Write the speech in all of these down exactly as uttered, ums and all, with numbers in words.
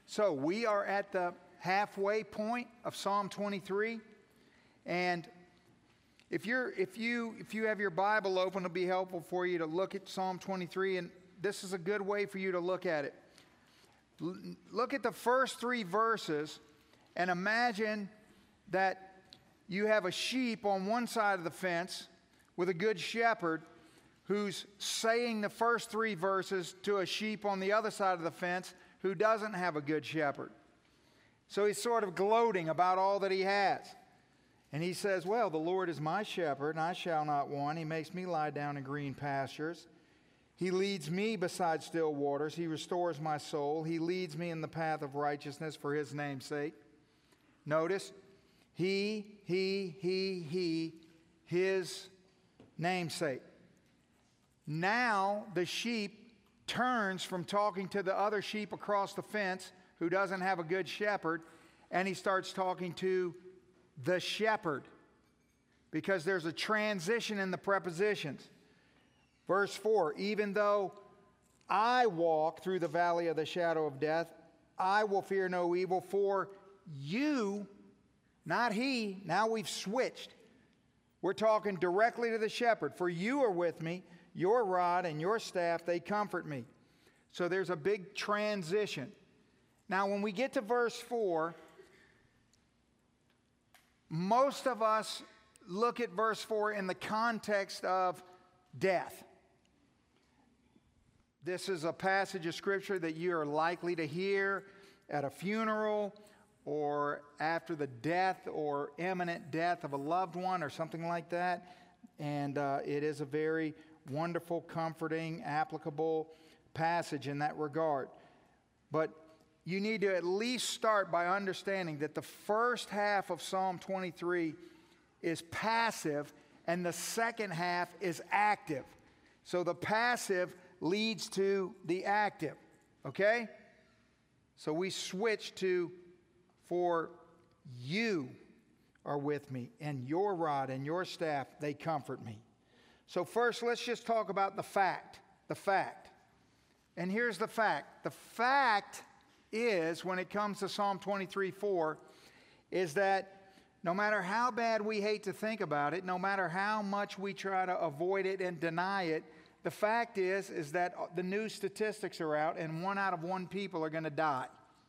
So we are at the halfway point of Psalm twenty-three, and if you're if you if you have your Bible open, it'll be helpful for you to look at Psalm twenty-three, and this is a good way for you to look at it. L- look at the first three verses, and imagine that you have a sheep on one side of the fence with a good shepherd who's saying the first three verses to a sheep on the other side of the fence who doesn't have a good shepherd. So he's sort of gloating about all that he has. And he says, well, the Lord is my shepherd, and I shall not want. He makes me lie down in green pastures. He leads me beside still waters. He restores my soul. He leads me in the path of righteousness for his name's sake. Notice, he, he, he, he, his name's sake. Now the sheep turns from talking to the other sheep across the fence who doesn't have a good shepherd, and he starts talking to the shepherd, because there's a transition in the prepositions. Verse four, even though I walk through the valley of the shadow of death, I will fear no evil, for you, not he, now we've switched. We're talking directly to the shepherd. For you are with me, your rod and your staff, they comfort me. So there's a big transition. Now, when we get to verse four, most of us look at verse four in the context of death. This is a passage of Scripture that you are likely to hear at a funeral or after the death or imminent death of a loved one or something like that. And uh, it is a very wonderful, comforting, applicable passage in that regard. But you need to at least start by understanding that the first half of Psalm twenty-three is passive and the second half is active. So the passive leads to the active. Okay? So we switch to, for you are with me, and your rod and your staff, they comfort me. So first, let's just talk about the fact. The fact. And here's the fact. The fact is, when it comes to Psalm twenty-three four, is that no matter how bad we hate to think about it, no matter how much we try to avoid it and deny it, the fact is, is that the new statistics are out, and one out of one people are going to die.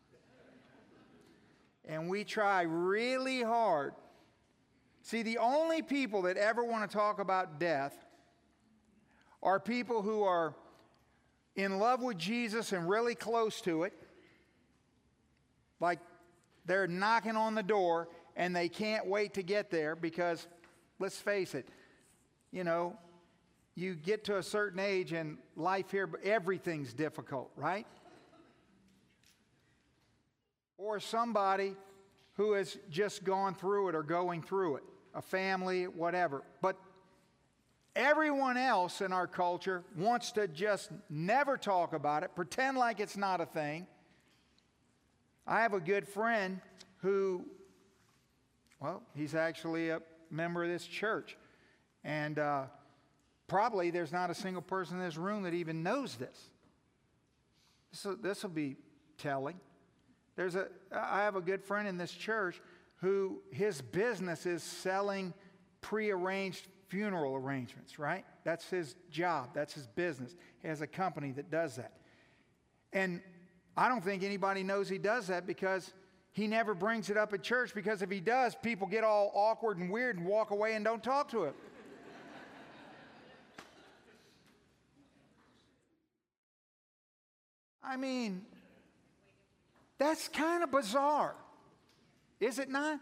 And we try really hard. See, the only people that ever want to talk about death are people who are in love with Jesus and really close to it. Like they're knocking on the door and they can't wait to get there because, let's face it, you know, you get to a certain age and life here, everything's difficult, right? Or somebody who has just gone through it or going through it, a family, whatever. But everyone else in our culture wants to just never talk about it, pretend like it's not a thing. I have a good friend who, well, he's actually a member of this church. And uh, probably there's not a single person in this room that even knows this. So this will be telling. There's a, I have a good friend in this church who his business is selling prearranged funeral arrangements, right? That's his job. That's his business. He has a company that does that. And I don't think anybody knows he does that because he never brings it up at church, because if he does, people get all awkward and weird and walk away and don't talk to him. I mean, that's kind of bizarre, is it not?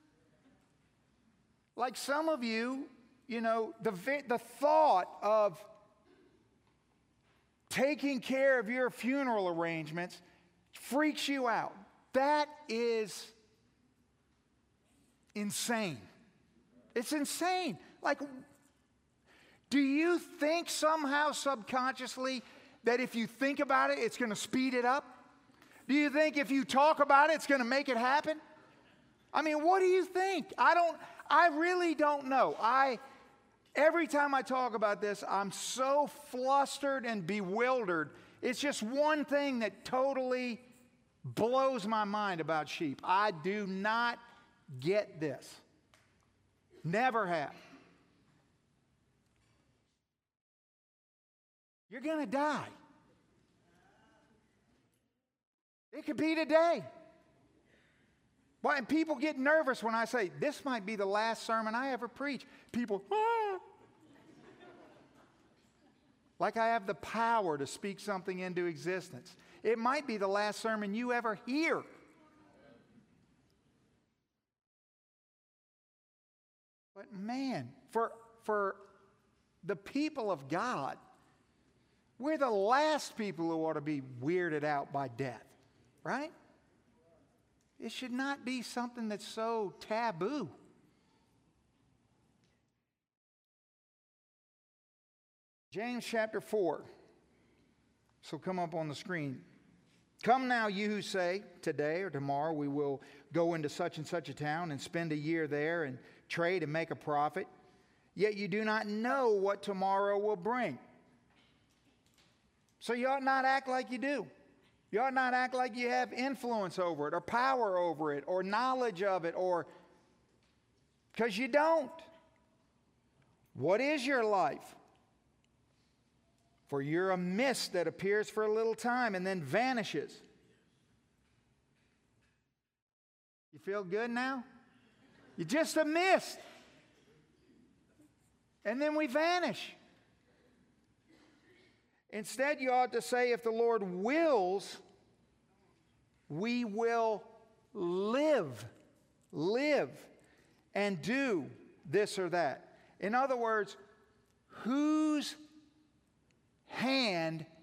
Like some of you, you know, the, the thought of taking care of your funeral arrangements freaks you out. That is insane. It's insane. Like, do you think somehow subconsciously that if you think about it, it's going to speed it up? Do you think if you talk about it, it's going to make it happen? I mean, what do you think? I don't, I really don't know. I, every time I talk about this, I'm so flustered and bewildered. It's just one thing that totally blows my mind about sheep. I do not get this. Never have. You're going to die. It could be today. Why, and people get nervous when I say, this might be the last sermon I ever preach. People, ah. Like I have the power to speak something into existence. It might be the last sermon you ever hear. But man, for, for the people of God, we're the last people who ought to be weirded out by death, right? It should not be something that's so taboo. James chapter four. So come up on the screen. Come now, you who say, today or tomorrow we will go into such and such a town and spend a year there and trade and make a profit. Yet you do not know what tomorrow will bring. So you ought not act like you do. You ought not act like you have influence over it or power over it or knowledge of it, or because you don't. What is your life? For you're a mist that appears for a little time and then vanishes. You feel good now? You're just a mist. And then we vanish. Instead, you ought to say, if the Lord wills, we will live, live, and do this or that. In other words, whose hand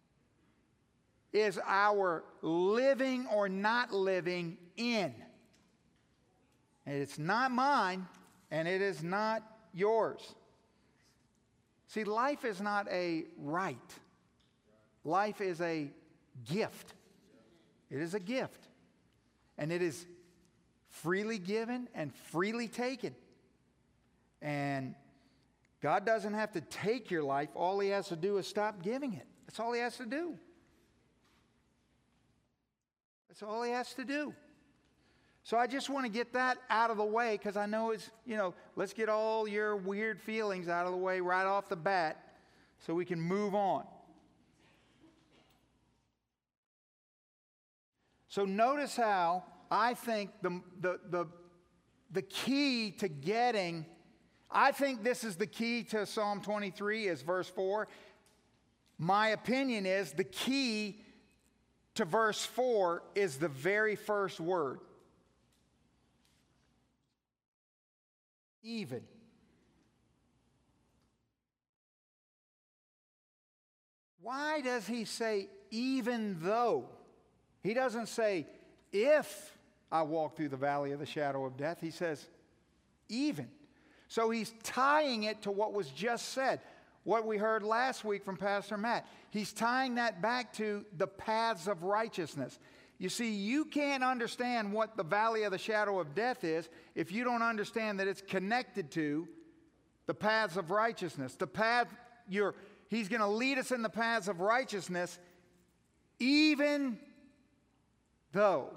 is our living or not living in? And it's not mine, and it is not yours. See, life is not a right. Life is a gift. It is a gift. And it is freely given and freely taken. And God doesn't have to take your life. All He has to do is stop giving it. That's all He has to do. That's all He has to do. So I just want to get that out of the way, because I know it's, you know, let's get all your weird feelings out of the way right off the bat so we can move on. So notice how I think the, the, the, the key to getting, I think this is the key to Psalm twenty-three is verse four. My opinion is the key to verse four is the very first word. Even. Why does he say even though? He doesn't say if I walk through the valley of the shadow of death. He says even. So he's tying it to what was just said, what we heard last week from Pastor Matt. He's tying that back to the paths of righteousness. You see, you can't understand what the valley of the shadow of death is if you don't understand that it's connected to the paths of righteousness. The path, you're, he's going to lead us in the paths of righteousness, even though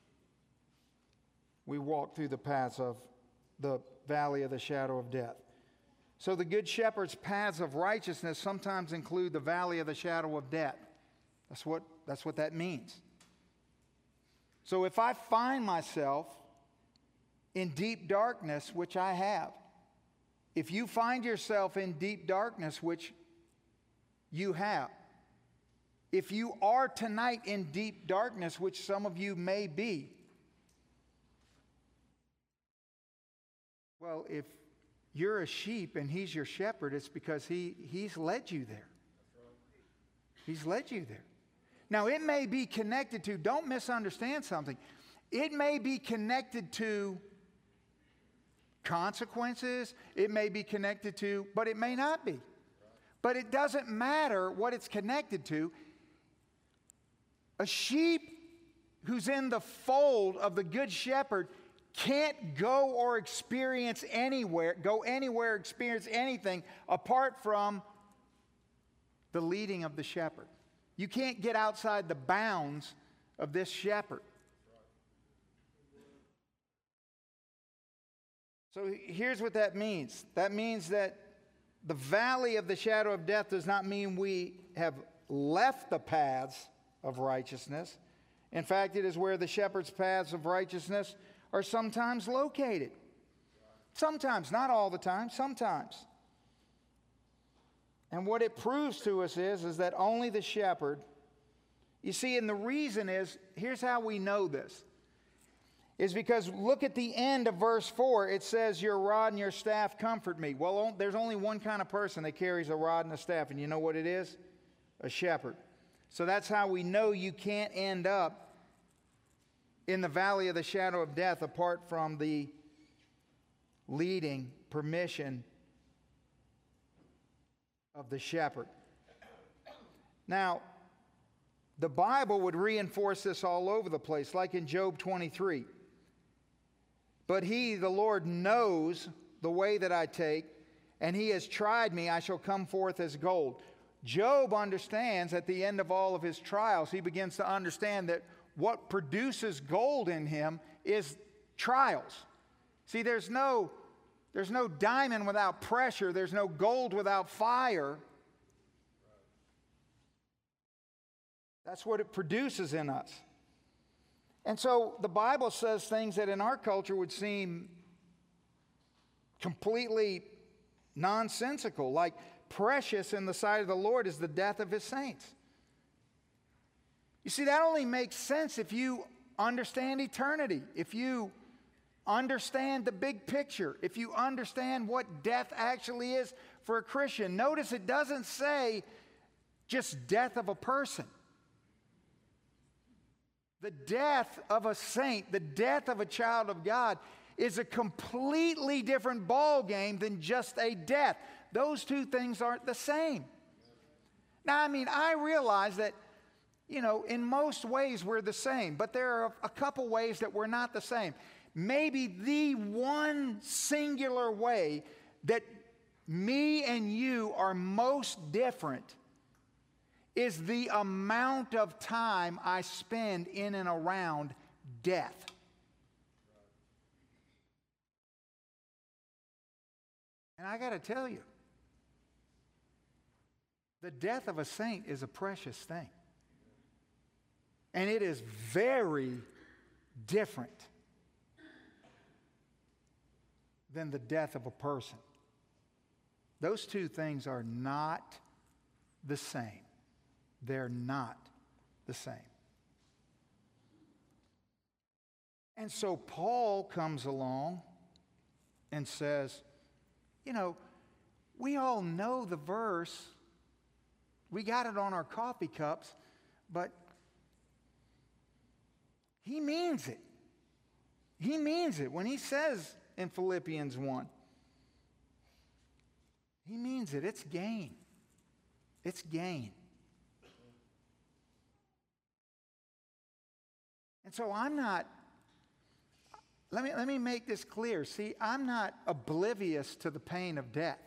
we walk through the paths of the valley of the shadow of death. So the Good Shepherd's paths of righteousness sometimes include the valley of the shadow of death. That's what, that's what that means. So if I find myself in deep darkness, which I have, if you find yourself in deep darkness, which you have, if you are tonight in deep darkness, which some of you may be, well, if you're a sheep and He's your shepherd, it's because he, He's led you there. He's led you there. Now, it may be connected to, don't misunderstand something, it may be connected to consequences, it may be connected to, but it may not be. But it doesn't matter what it's connected to. A sheep who's in the fold of the Good Shepherd can't go or experience anywhere, go anywhere, experience anything apart from the leading of the shepherd. You can't get outside the bounds of this shepherd. So here's what that means. That means that the valley of the shadow of death does not mean we have left the paths of righteousness. In fact, it is where the shepherd's paths of righteousness are sometimes located. Sometimes, not all the time, sometimes. And what it proves to us is, is that only the shepherd, you see, and the reason is, here's how we know this, is because look at the end of verse four. It says, your rod and your staff comfort me. Well, there's only one kind of person that carries a rod and a staff, and you know what it is? A shepherd. So that's how we know you can't end up in the valley of the shadow of death apart from the leading permission of the shepherd. Now, the Bible would reinforce this all over the place, like in Job twenty-three. But he, the Lord, knows the way that I take, and he has tried me, I shall come forth as gold. Job understands at the end of all of his trials, he begins to understand that what produces gold in him is trials. See, there's no, there's no diamond without pressure. There's no gold without fire. That's what it produces in us. And so the Bible says things that in our culture would seem completely nonsensical, like precious in the sight of the Lord is the death of his saints. You see, that only makes sense if you understand eternity, if you understand the big picture, if you understand what death actually is for a Christian. Notice it doesn't say just death of a person. The death of a saint, the death of a child of God is a completely different ballgame than just a death. Those two things aren't the same. Now, I mean, I realize that, you know, in most ways we're the same, but there are a couple ways that we're not the same. Maybe the one singular way that me and you are most different is the amount of time I spend in and around death. And I got to tell you, the death of a saint is a precious thing. And it is very different than the death of a person. Those two things are not the same. They're not the same. And so Paul comes along and says, you know, we all know the verse. We got it on our coffee cups, but he means it. He means it when he says in Philippians one. He means it. It's gain. It's gain. And so I'm not, let me, let me make this clear. See, I'm not oblivious to the pain of death.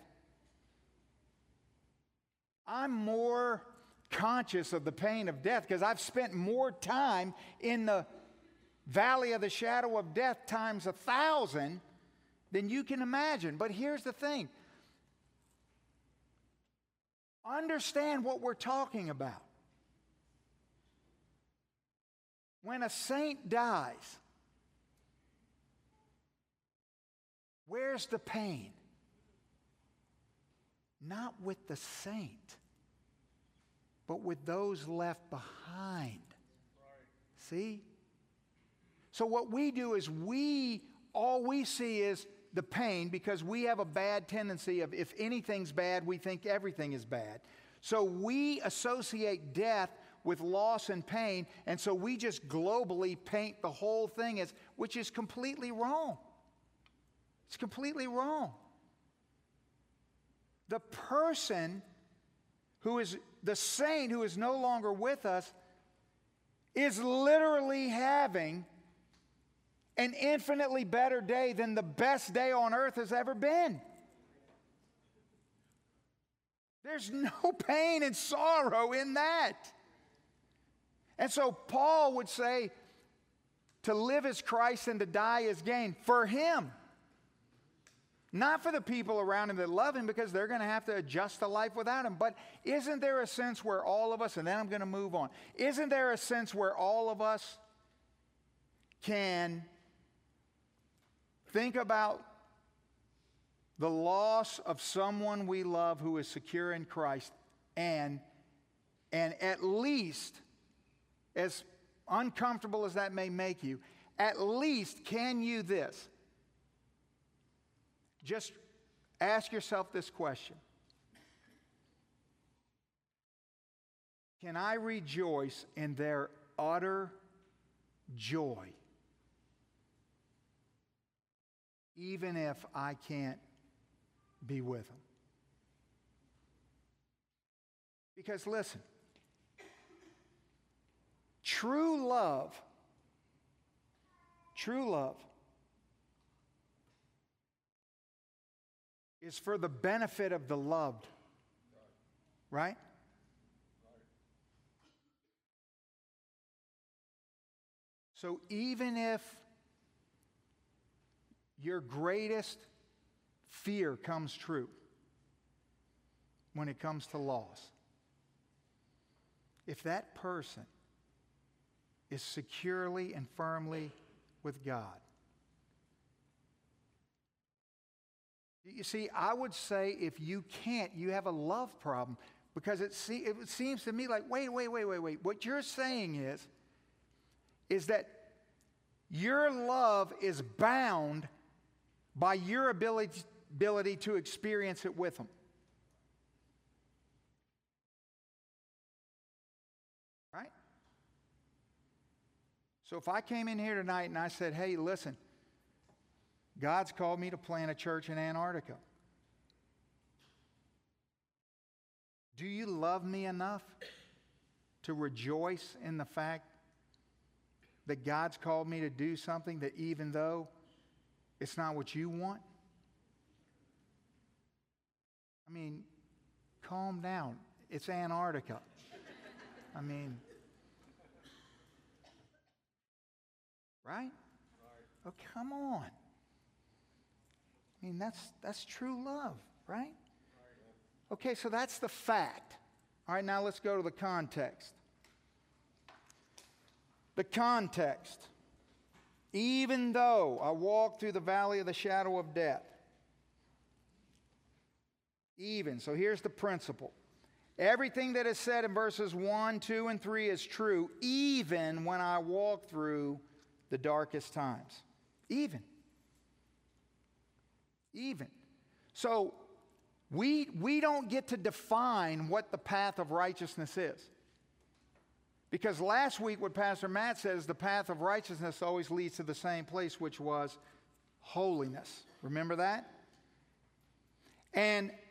I'm more conscious of the pain of death because I've spent more time in the valley of the shadow of death times a thousand than you can imagine. But here's the thing. Understand what we're talking about. When a saint dies, where's the pain? Not with the saint, but with those left behind. See? So what we do is we, all we see is the pain because we have a bad tendency of if anything's bad, we think everything is bad. So we associate death with loss and pain, and so we just globally paint the whole thing as, which is completely wrong. It's completely wrong. The person who is the saint who is no longer with us is literally having an infinitely better day than the best day on earth has ever been. There's no pain and sorrow in that. And so Paul would say, to live is Christ and to die is gain for him. Not for the people around him that love him, because they're going to have to adjust to life without him. But isn't there a sense where all of us, and then I'm going to move on, isn't there a sense where all of us can think about the loss of someone we love who is secure in Christ, and, and at least, as uncomfortable as that may make you, at least can you this? Just ask yourself this question. Can I rejoice in their utter joy, even if I can't be with them? Because listen, true love, true love is for the benefit of the loved. Right? So even if your greatest fear comes true when it comes to loss, if that person is securely and firmly with God, you see, I would say if you can't, you have a love problem, because it, see, it seems to me like, wait, wait, wait, wait, wait. What you're saying is, is that your love is bound by your ability, ability to experience it with them. Right? So if I came in here tonight and I said, hey, listen, God's called me to plant a church in Antarctica. Do you love me enough to rejoice in the fact that God's called me to do something that even though it's not what you want? I mean, calm down. It's Antarctica. I mean, right? Oh, come on. I mean, that's that's true love, right? Okay, so that's the fact. All right, now let's go to the context. The context. Even though I walk through the valley of the shadow of death. Even. So here's the principle. Everything that is said in verses one, two, and three is true, even when I walk through the darkest times. Even. Even. So we, we don't get to define what the path of righteousness is. Because last week what Pastor Matt says, the path of righteousness always leads to the same place, which was holiness. Remember that? And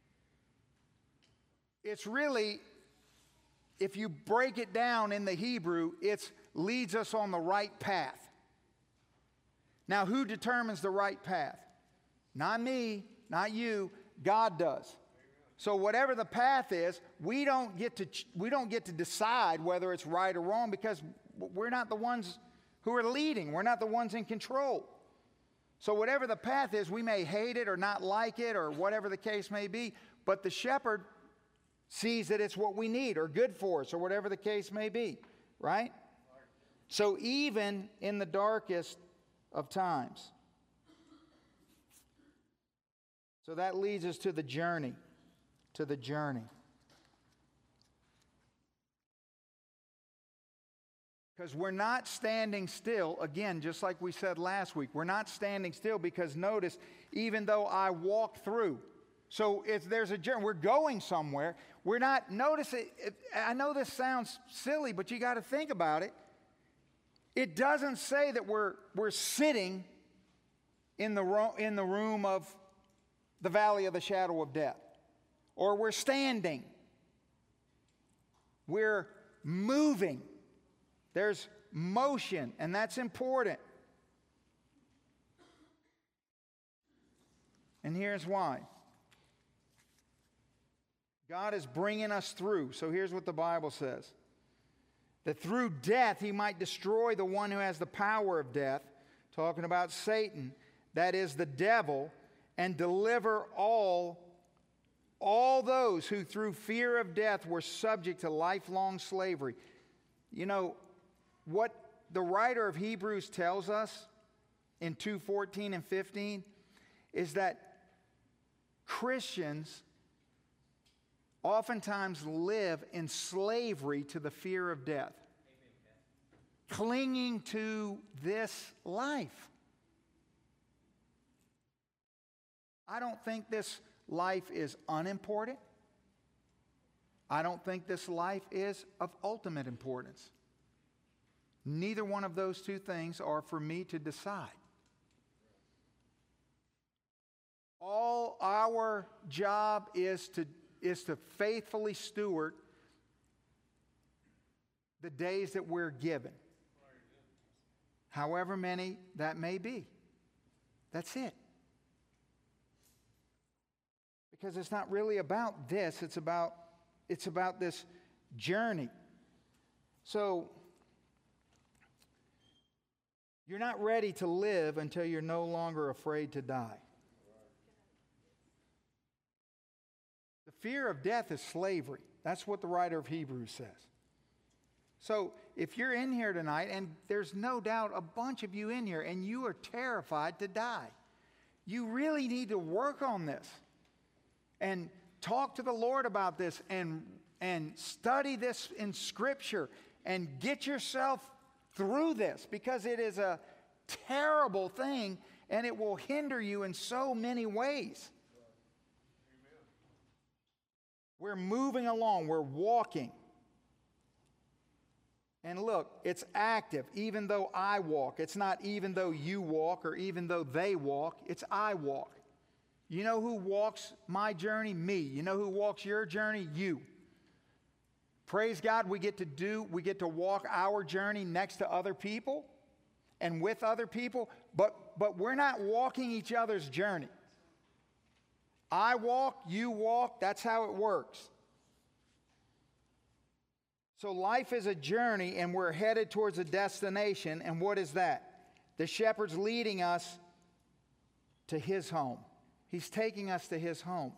it's really, if you break it down in the Hebrew, it leads us on the right path. Now, who determines the right path? Not me, not you, God does. So whatever the path is, we don't get to we don't get to decide whether it's right or wrong, because we're not the ones who are leading. We're not the ones in control. So whatever the path is, we may hate it or not like it or whatever the case may be, but the shepherd sees that it's what we need or good for us or whatever the case may be, right? So even in the darkest of times. So that leads us to the journey, to the journey. Because we're not standing still, again, just like we said last week, we're not standing still because notice, even though I walk through, so if there's a journey, we're going somewhere, we're not, notice it, it I know this sounds silly, but you got to think about it. It doesn't say that we're, we're sitting in the, ro- in the room of the valley of the shadow of death, or we're standing. We're moving. There's motion, and that's important. And here's why. God is bringing us through. So here's what the Bible says. that through death he might destroy the one who has the power of death, talking about Satan, that is the devil, and deliver all, all those who through fear of death were subject to lifelong slavery. You know, what the writer of Hebrews tells us in two fourteen and fifteen is that Christians oftentimes live in slavery to the fear of death, clinging to this life. I don't think this life is unimportant. I don't think this life is of ultimate importance. Neither one of those two things are for me to decide. All our job is to, is to faithfully steward the days that we're given. However many that may be. That's it. Because it's not really about this, it's about, it's about this journey. So, you're not ready to live until you're no longer afraid to die. The fear of death is slavery. That's what the writer of Hebrews says. So, if you're in here tonight, and there's no doubt a bunch of you in here, and you are terrified to die, you really need to work on this. And talk to the Lord about this, and, and study this in Scripture, and get yourself through this, because it is a terrible thing, and it will hinder you in so many ways. Amen. We're moving along, we're walking. And look, it's active, even though I walk. It's not even though you walk or even though they walk, it's I walk. You know who walks my journey? Me. You know who walks your journey? You. Praise God, we get to do, we get to walk our journey next to other people and with other people, but, but we're not walking each other's journey. I walk, you walk, that's how it works. So life is a journey, and we're headed towards a destination, and what is that? The shepherd's leading us to his home. He's taking us to his home.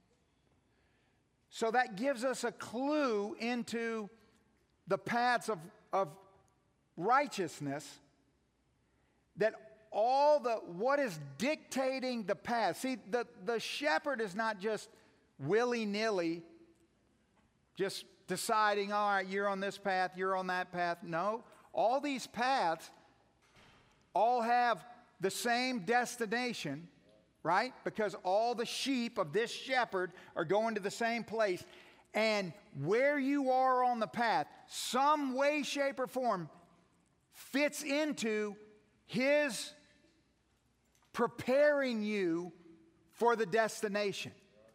So that gives us a clue into the paths of, of righteousness, that all the, what is dictating the path. See, the, the shepherd is not just willy-nilly just deciding, all right, you're on this path, you're on that path. No, all these paths all have the same destination, right? Because all the sheep of this shepherd are going to the same place. And where you are on the path, some way, shape, or form fits into his preparing you for the destination.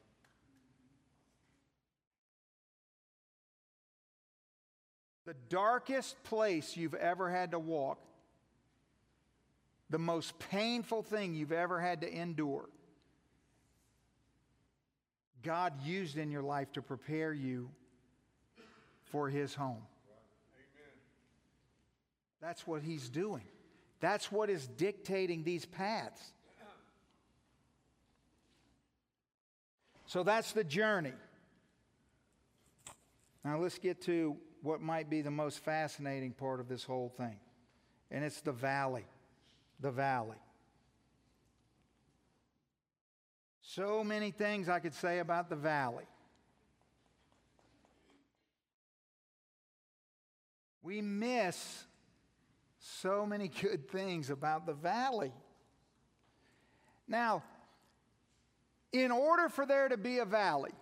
The darkest place you've ever had to walk, the most painful thing you've ever had to endure, God used in your life to prepare you for his home. Amen. That's what he's doing. That's what is dictating these paths. So that's the journey. Now let's get to what might be the most fascinating part of this whole thing. And it's the valley. The valley. So many things I could say about the valley. We miss so many good things about the valley. Now, in order for there to be a valley,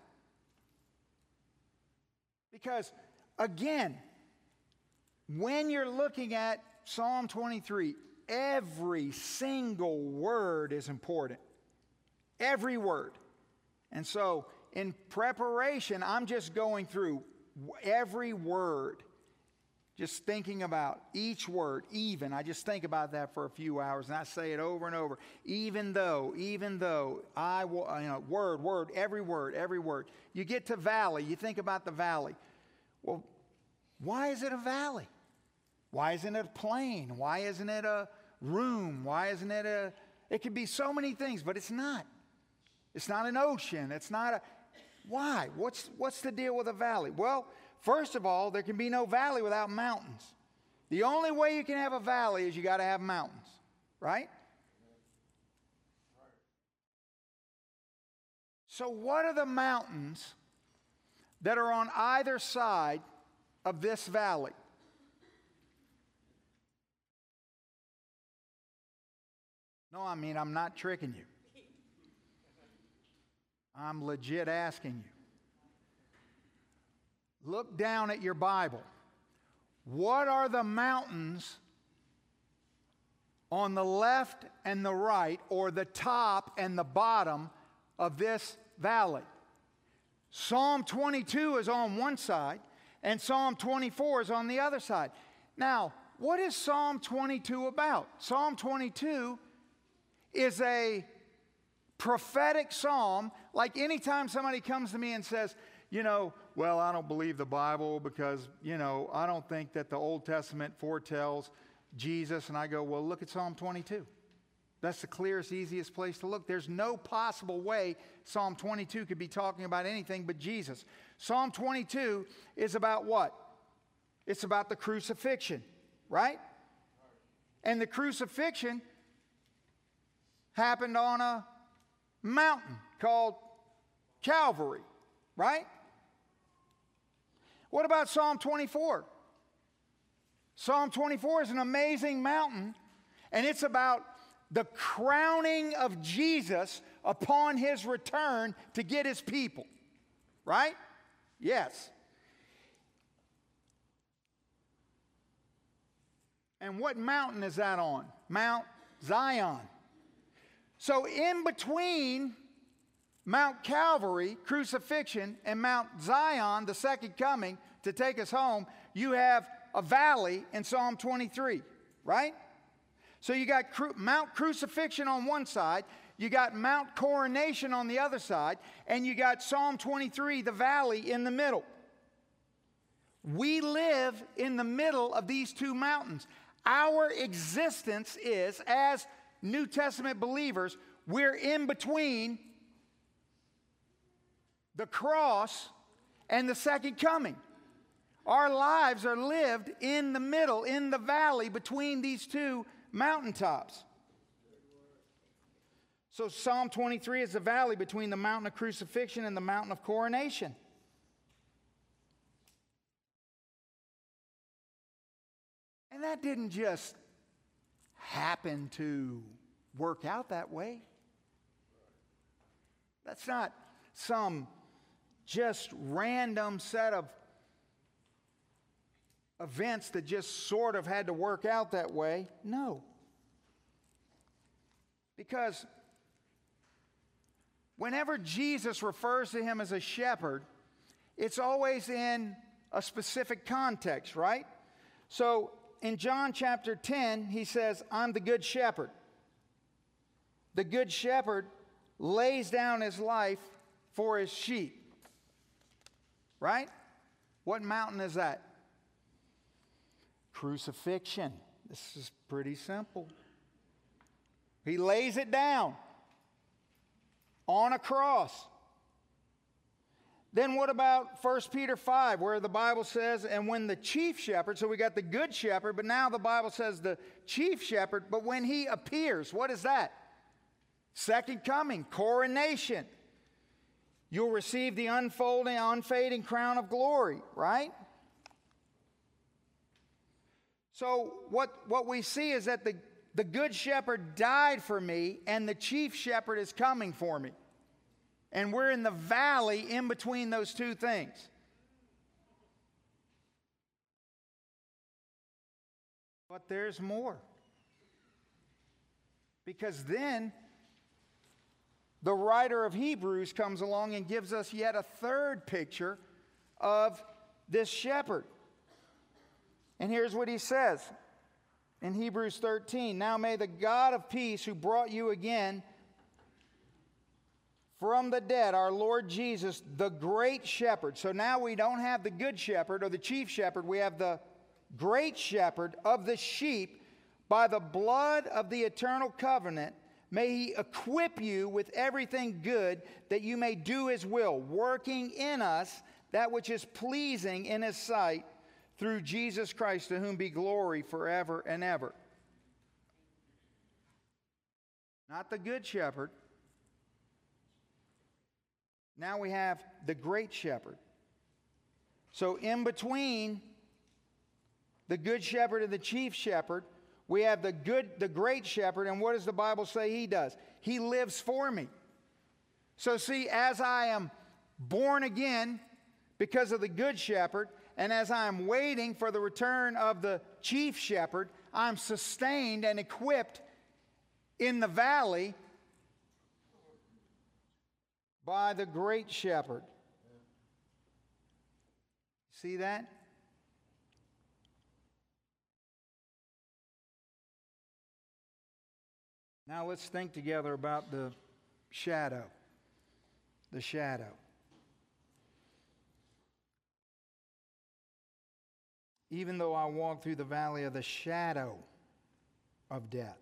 because again, when you're looking at Psalm twenty-three, every single word is important. Every word. And so, in preparation, I'm just going through every word. Just thinking about each word, even. I just think about that for a few hours, and I say it over and over. Even though, even though, I will, you know, word, word, every word, every word. You get to valley, you think about the valley. Well, Why is it a valley? Why isn't it a plain? Why isn't it a room? Why isn't it a... It could be so many things, but it's not. It's not an ocean. It's not a... Why? What's, what's the deal with a valley? Well, first of all, there can be no valley without mountains. The only way you can have a valley is you got to have mountains, right? So what are the mountains that are on either side of this valley? No, I mean, I'm not tricking you. I'm legit asking you. Look down at your Bible. What are the mountains on the left and the right, or the top and the bottom of this valley? Psalm twenty-two is on one side, and Psalm twenty-four is on the other side. Now, what is Psalm twenty-two about? Psalm twenty-two is a prophetic psalm. Like anytime somebody comes to me and says, you know, well, I don't believe the Bible because, you know, I don't think that the Old Testament foretells Jesus. And I go, well, look at Psalm twenty-two. That's the clearest, easiest place to look. There's no possible way Psalm twenty-two could be talking about anything but Jesus. Psalm twenty-two is about what? It's about the crucifixion, right? And the crucifixion happened on a mountain called Calvary, right? What about Psalm twenty-four? Psalm twenty-four is an amazing mountain, and it's about the crowning of Jesus upon his return to get his people, right? Yes. And what mountain is that on? Mount Zion. So in between Mount Calvary, crucifixion, and Mount Zion, the second coming to take us home, you have a valley in Psalm twenty-three, right? So you got cru- Mount Crucifixion on one side, you got Mount Coronation on the other side, and you got Psalm twenty-three, the valley, in the middle. We live in the middle of these two mountains. Our existence is, as New Testament believers, we're in between the cross and the second coming. Our lives are lived in the middle, in the valley between these two mountaintops. So Psalm twenty-three is the valley between the mountain of crucifixion and the mountain of coronation. And that didn't just happen to work out that way. That's not some just random set of events that just sort of had to work out that way. No. Because whenever Jesus refers to him as a shepherd, it's always in a specific context, right? So in John chapter ten, he says, I'm the good shepherd. The good shepherd lays down his life for his sheep. Right? What mountain is that? Crucifixion. This is pretty simple. He lays it down on a cross. Then what about First Peter five, where the Bible says, and when the chief shepherd, so we got the good shepherd, but now the Bible says the chief shepherd, but when he appears, what is that? Second coming, coronation. You'll receive the unfolding, unfading crown of glory, right? So what, what we see is that the, the good shepherd died for me, and the chief shepherd is coming for me. And we're in the valley in between those two things. But there's more. Because then the writer of Hebrews comes along and gives us yet a third picture of this shepherd. And here's what he says in Hebrews thirteen. Now may the God of peace, who brought you again from the dead, our Lord Jesus, the great shepherd. So now we don't have the good shepherd or the chief shepherd. We have the great shepherd of the sheep. By the blood of the eternal covenant, may he equip you with everything good, that you may do his will, working in us that which is pleasing in his sight, through Jesus Christ, to whom be glory forever and ever. Not the good shepherd. Now we have the great shepherd. So in between the good shepherd and the chief shepherd, we have the good, the great shepherd, and what does the Bible say he does? He lives for me. So see, as I am born again because of the good shepherd, and as I am waiting for the return of the chief shepherd, I'm sustained and equipped in the valley by the great shepherd. See that? Now let's think together about the shadow. The shadow. Even though I walk through the valley of the shadow of death.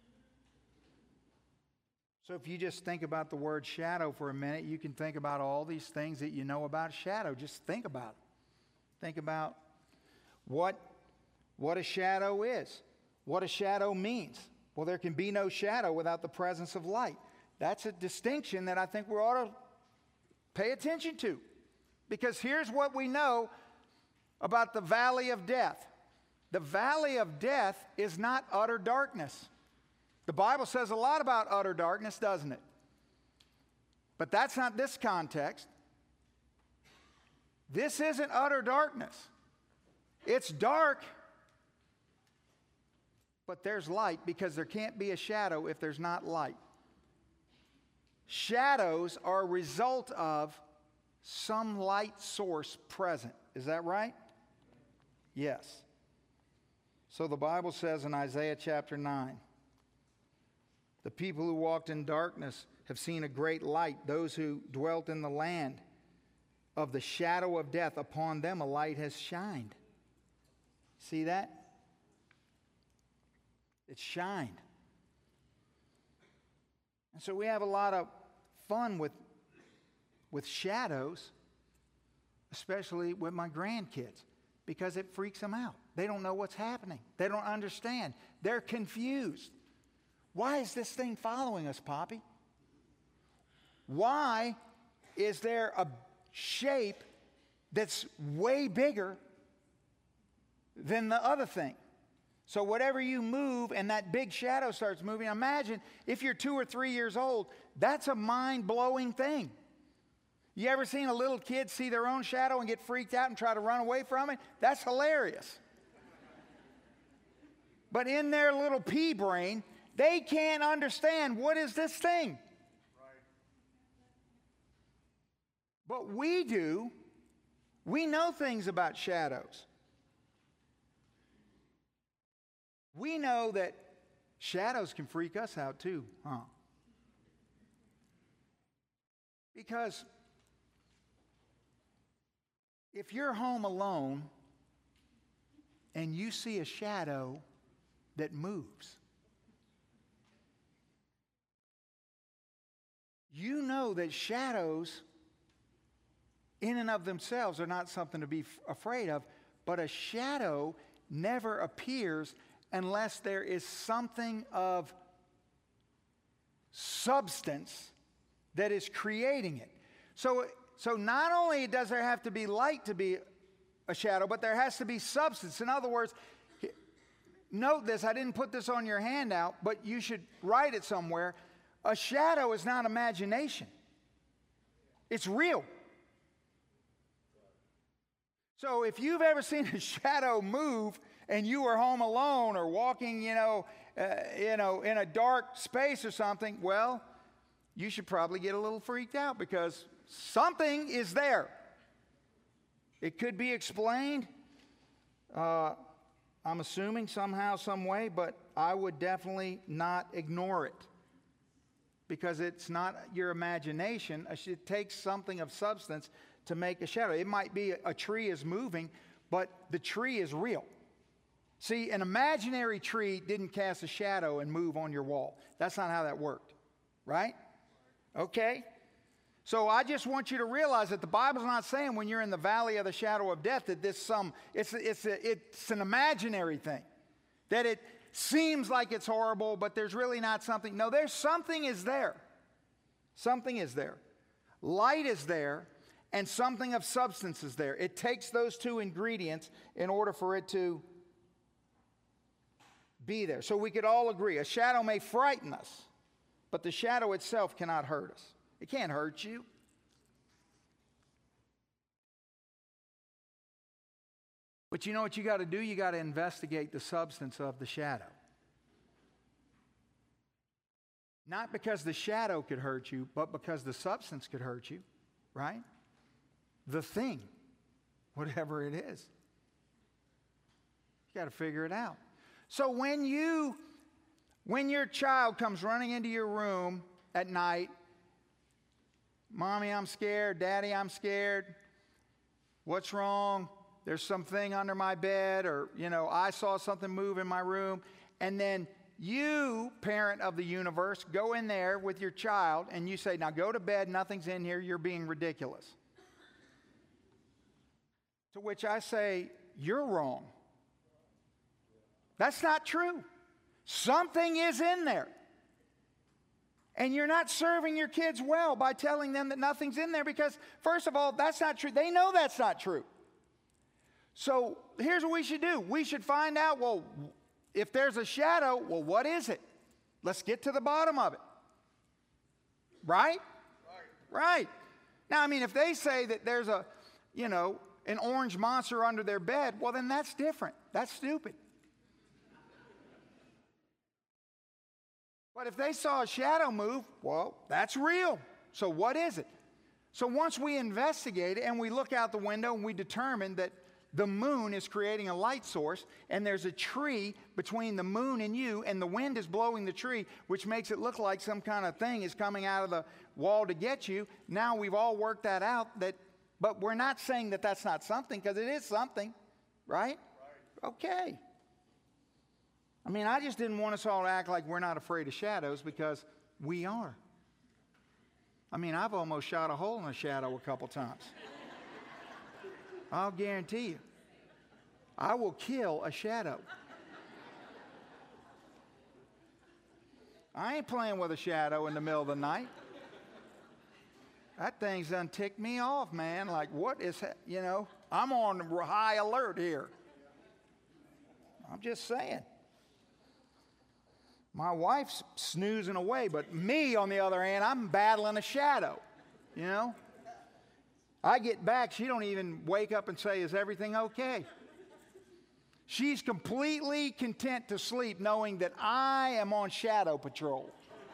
So if you just think about the word shadow for a minute, you can think about all these things that you know about shadow. Just think about it. Think about what, what a shadow is, what a shadow means. Well, there can be no shadow without the presence of light. That's a distinction that I think we ought to pay attention to. Because here's what we know about the valley of death. The valley of death is not utter darkness. The Bible says a lot about utter darkness, doesn't it? But that's not this context. This isn't utter darkness. It's dark, but there's light, because there can't be a shadow if there's not light. Shadows are a result of some light source present. Is that right? Yes. So the Bible says in Isaiah chapter nine, the people who walked in darkness have seen a great light. Those who dwelt in the land of the shadow of death, upon them a light has shined. See that? It shined. And so we have a lot of fun with, with shadows, especially with my grandkids, because it freaks them out. They don't know what's happening. They don't understand. They're confused. Why is this thing following us, Poppy? Why is there a shape that's way bigger than the other thing? So whatever you move and that big shadow starts moving, imagine if you're two or three years old, that's a mind-blowing thing. You ever seen a little kid see their own shadow and get freaked out and try to run away from it? That's hilarious. But in their little pea brain, they can't understand, what is this thing? Right. But we do. We know things about shadows. We know that shadows can freak us out too, huh? Because if you're home alone and you see a shadow that moves, you know that shadows in and of themselves are not something to be f- afraid of, but a shadow never appears unless there is something of substance that is creating it. So, so not only does there have to be light to be a shadow, but there has to be substance. In other words, note this, I didn't put this on your handout, but you should write it somewhere. A shadow is not imagination. It's real. So if you've ever seen a shadow move and you were home alone or walking, you know, uh, you know, in a dark space or something, well, you should probably get a little freaked out because something is there. It could be explained, uh, I'm assuming somehow, some way, but I would definitely not ignore it. because it's not your imagination. It takes something of substance to make a shadow. It might be a, a tree is moving, but the tree is real. See, an imaginary tree didn't cast a shadow and move on your wall. That's not how that worked, right? Okay? So I just want you to realize that the Bible's not saying when you're in the valley of the shadow of death that this some, it's, it's, a, it's an imaginary thing. That it seems like it's horrible, but there's really not something. No, there's something is there. Something is there. Light is there, and something of substance is there. It takes those two ingredients in order for it to be there. So we could all agree, a shadow may frighten us, but the shadow itself cannot hurt us. It can't hurt you. But you know what you got to do? You got to investigate the substance of the shadow. Not because the shadow could hurt you, but because the substance could hurt you, right? The thing, whatever it is. You got to figure it out. So when you, when your child comes running into your room at night, Mommy, I'm scared. Daddy, I'm scared. What's wrong? There's something under my bed, or, you know, I saw something move in my room. And then you, parent of the universe, go in there with your child and you say, now go to bed, nothing's in here, you're being ridiculous. To which I say, you're wrong. That's not true. Something is in there. And you're not serving your kids well by telling them that nothing's in there because, first of all, that's not true. They know that's not true. So here's what we should do. We should find out, well, if there's a shadow, well, what is it? Let's get to the bottom of it. Right? Right. Right. Now, I mean, if they say that there's a, you know, an orange monster under their bed, well, then that's different. That's stupid. But if they saw a shadow move, well, that's real. So what is it? So once we investigate it and we look out the window and we determine that the moon is creating a light source and there's a tree between the moon and you and the wind is blowing the tree, which makes it look like some kind of thing is coming out of the wall to get you. Now we've all worked that out, that, but we're not saying that that's not something, because it is something, right? Right. Okay. I mean, I just didn't want us all to act like we're not afraid of shadows, because we are. I mean, I've almost shot a hole in a shadow a couple times. I'll guarantee you. I will kill a shadow. I ain't playing with a shadow in the middle of the night. That thing's done ticked me off, man. Like, what is, ha- you know, I'm on high alert here. I'm just saying. My wife's snoozing away, but me, on the other hand, I'm battling a shadow, you know. I get back, she don't even wake up and say, is everything okay? She's completely content to sleep knowing that I am on shadow patrol.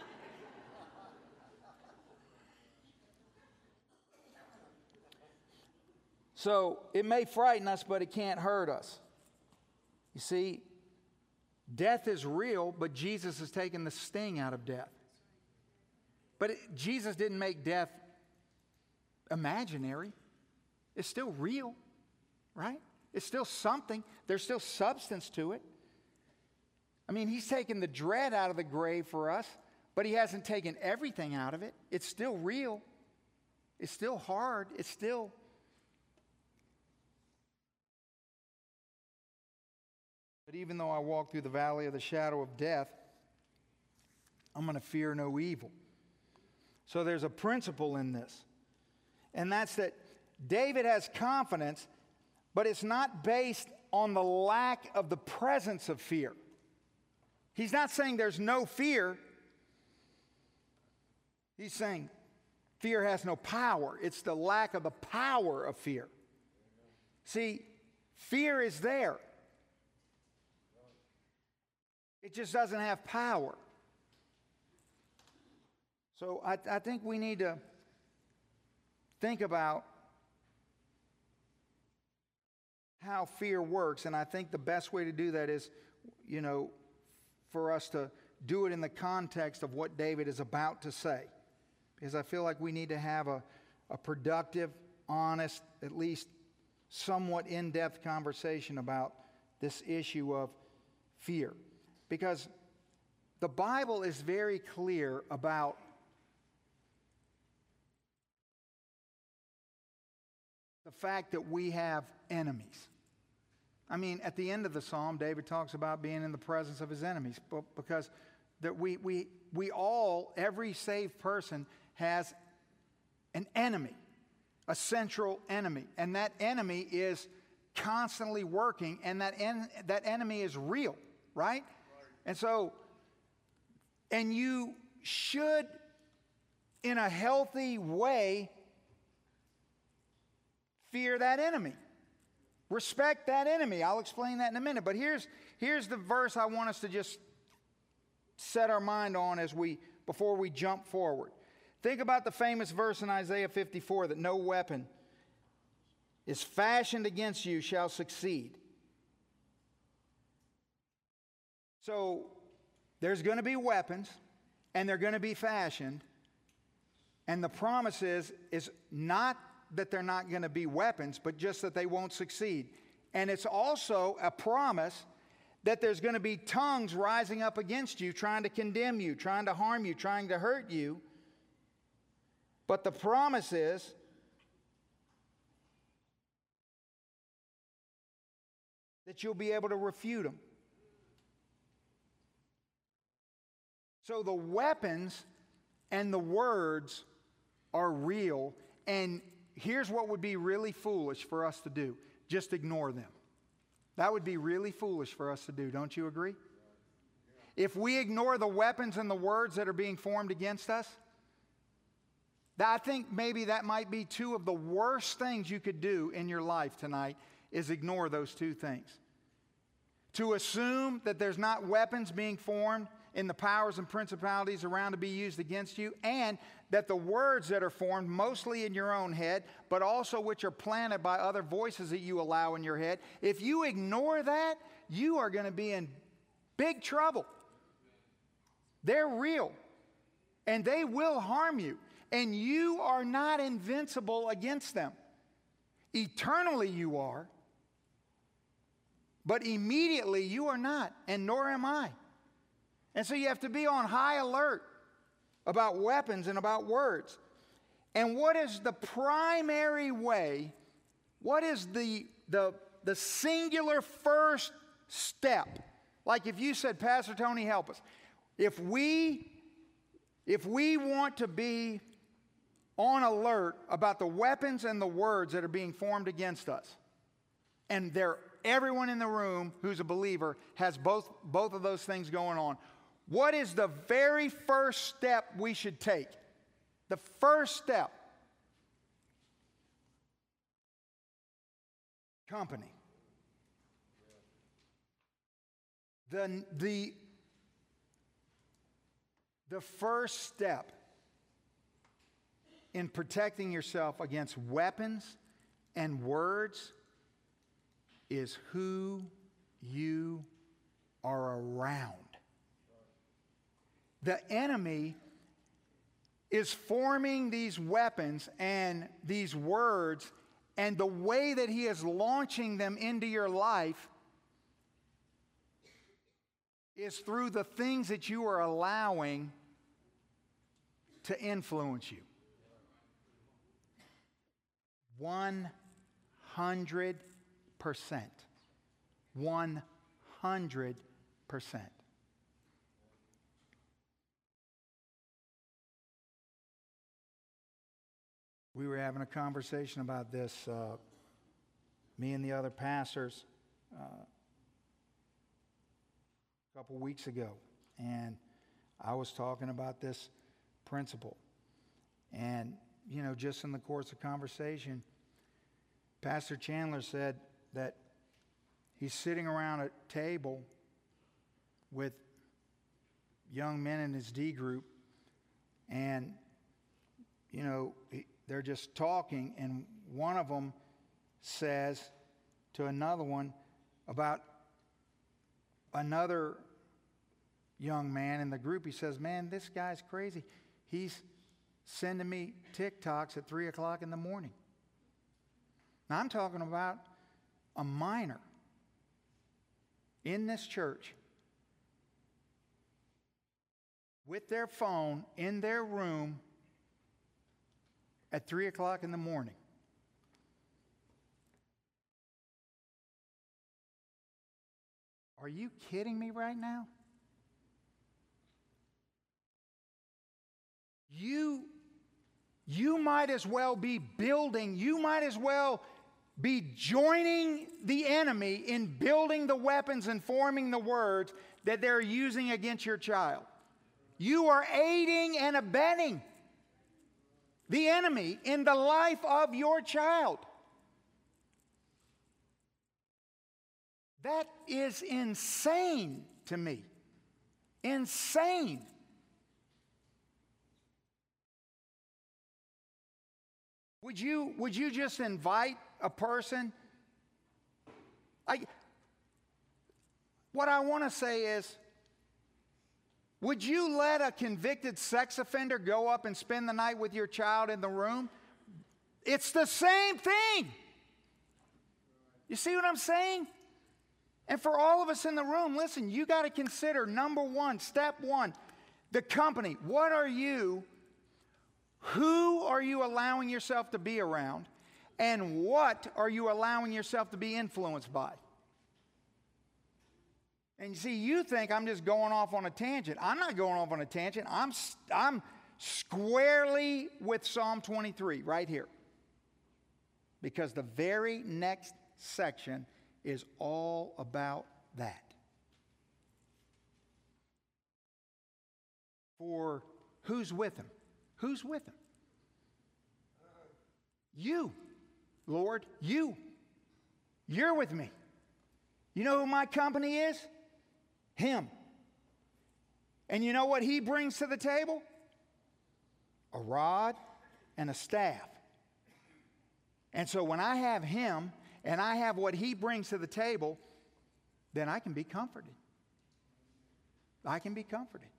So it may frighten us, but it can't hurt us. You see, death is real, but Jesus has taken the sting out of death. But it, Jesus didn't make death imaginary. It's still real, right? It's still something. There's still substance to it. I mean, he's taken the dread out of the grave for us, but he hasn't taken everything out of it. It's still real. It's still hard. It's still... But even though I walk through the valley of the shadow of death, I'm going to fear no evil. So there's a principle in this. And that's that David has confidence, but it's not based on the lack of the presence of fear. He's not saying there's no fear. He's saying fear has no power. It's the lack of the power of fear. See, fear is there. It just doesn't have power. So I, I think we need to think about how fear works. And I think the best way to do that is, you know, for us to do it in the context of what David is about to say. Because I feel like we need to have a, a productive, honest, at least somewhat in-depth conversation about this issue of fear. Because the Bible is very clear about the fact that we have enemies. I mean, at the end of the psalm, David talks about being in the presence of his enemies, but because that we we we all, every saved person has an enemy, a central enemy, and that enemy is constantly working, and that en- that enemy is real, right? And so, and you should, in a healthy way, fear that enemy. Respect that enemy. I'll explain that in a minute. But here's, here's the verse I want us to just set our mind on as we, before we jump forward. Think about the famous verse in Isaiah fifty-four that no weapon is fashioned against you shall succeed. So there's going to be weapons, and they're going to be fashioned. And the promise is, is not that they're not going to be weapons, but just that they won't succeed. And it's also a promise that there's going to be tongues rising up against you, trying to condemn you, trying to harm you, trying to hurt you. But the promise is that you'll be able to refute them. So the weapons and the words are real, and here's what would be really foolish for us to do. Just ignore them. That would be really foolish for us to do. Don't you agree? If we ignore the weapons and the words that are being formed against us, I think maybe that might be two of the worst things you could do in your life tonight, is ignore those two things. To assume that there's not weapons being formed in the powers and principalities around to be used against you, and that the words that are formed mostly in your own head, but also which are planted by other voices that you allow in your head, if you ignore that, you are going to be in big trouble. They're real, and they will harm you, and you are not invincible against them. Eternally you are, but immediately you are not, and nor am I. And so you have to be on high alert about weapons and about words. And what is the primary way, what is the, the, the singular first step? Like if you said, Pastor Tony, help us. If we, if we want to be on alert about the weapons and the words that are being formed against us, and they're, everyone in the room who's a believer has both, both of those things going on, what is the very first step we should take? The first step. Company. The, the, the first step in protecting yourself against weapons and words is who you are around. The enemy is forming these weapons and these words, and the way that he is launching them into your life is through the things that you are allowing to influence you. One hundred percent. One hundred percent. We were having a conversation about this, uh, me and the other pastors, uh, a couple weeks ago. And I was talking about this principle. And, you know, just in the course of conversation, Pastor Chandler said that he's sitting around a table with young men in his D group, and, you know, he, they're just talking, and one of them says to another one about another young man in the group. He says, man, this guy's crazy. He's sending me TikToks at three o'clock in the morning. Now, I'm talking about a minor in this church with their phone in their room at three o'clock in the morning. Are you kidding me right now? You, you might as well be building, you might as well be joining the enemy in building the weapons and forming the words that they're using against your child. You are aiding and abetting the enemy in the life of your child. That is insane to me. Insane. Would you, would you just invite a person? I, what I want to say is, would you let a convicted sex offender go up and spend the night with your child in the room? It's the same thing. You see what I'm saying? And for all of us in the room, listen, you got to consider, number one, step one, the company. What are you, who are you allowing yourself to be around? And what are you allowing yourself to be influenced by? And you see, you think I'm just going off on a tangent. I'm not going off on a tangent. I'm, I'm squarely with Psalm twenty-three right here. Because the very next section is all about that. For who's with him? Who's with him? You, Lord, you. You're with me. You know who my company is? Him. And you know what he brings to the table? A rod and a staff. And so when I have him and I have what he brings to the table, then I can be comforted. I can be comforted.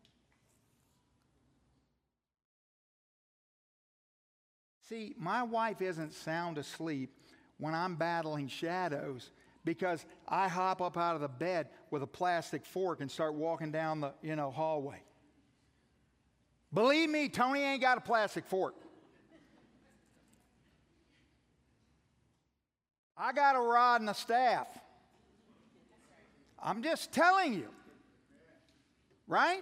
See, my wife isn't sound asleep when I'm battling shadows because I hop up out of the bed with a plastic fork and start walking down the, you know, hallway. Believe me, Tony ain't got a plastic fork. I got a rod and a staff. I'm just telling you. Right?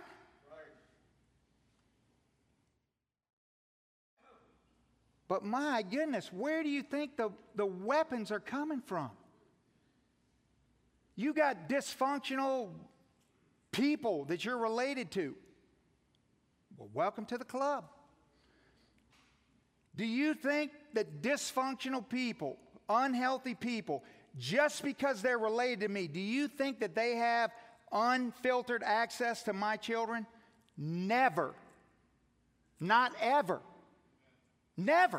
But my goodness, where do you think the, the weapons are coming from? You got dysfunctional people that you're related to. Well, welcome to the club. Do you think that dysfunctional people, unhealthy people, just because they're related to me, do you think that they have unfiltered access to my children? Never. Not ever. Never.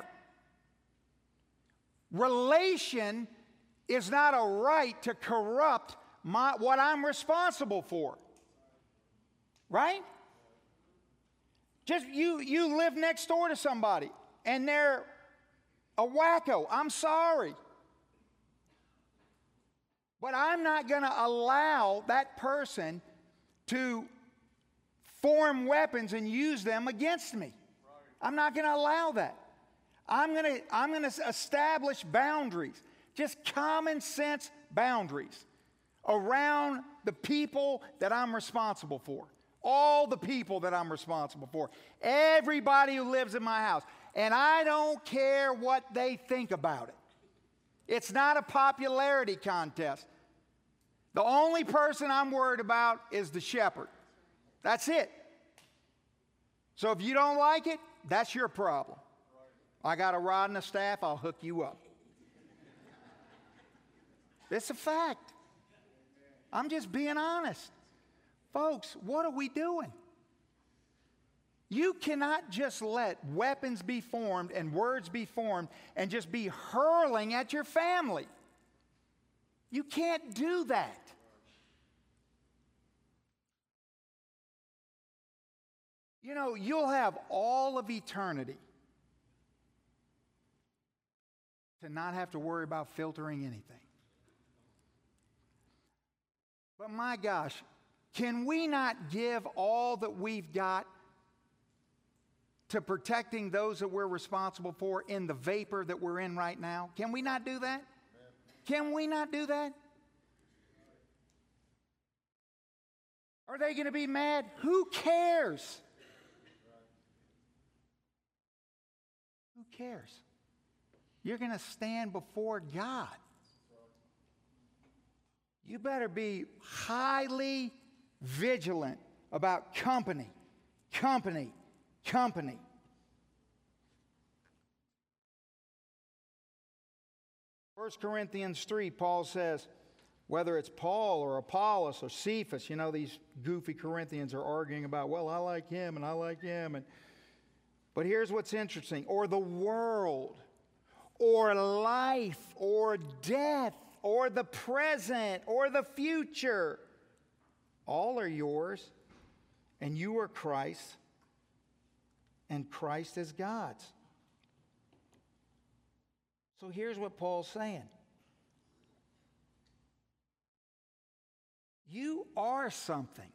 Relation is not a right to corrupt my, what I'm responsible for. Right? Just you, you live next door to somebody and they're a wacko. I'm sorry. But I'm not going to allow that person to form weapons and use them against me. I'm not going to allow that. I'm going to I'm going to establish boundaries, just common sense boundaries around the people that I'm responsible for. All the people that I'm responsible for. Everybody who lives in my house. And I don't care what they think about it. It's not a popularity contest. The only person I'm worried about is the shepherd. That's it. So if you don't like it, that's your problem. I got a rod and a staff, I'll hook you up. It's a fact. I'm just being honest. Folks, what are we doing? You cannot just let weapons be formed and words be formed and just be hurling at your family. You can't do that. You know, you'll have all of eternity to not have to worry about filtering anything. But my gosh, can we not give all that we've got to protecting those that we're responsible for in the vapor that we're in right now? Can we not do that? Can we not do that? Are they going to be mad? Who cares? Who cares? You're going to stand before God. You better be highly vigilant about company, company, company. First Corinthians three, Paul says, whether it's Paul or Apollos or Cephas, you know, these goofy Corinthians are arguing about, well, I like him and I like him. And, but here's what's interesting. Or the world, or life, or death, or the present, or the future. All are yours, and you are Christ's, and Christ is God's. So here's what Paul's saying. You are something.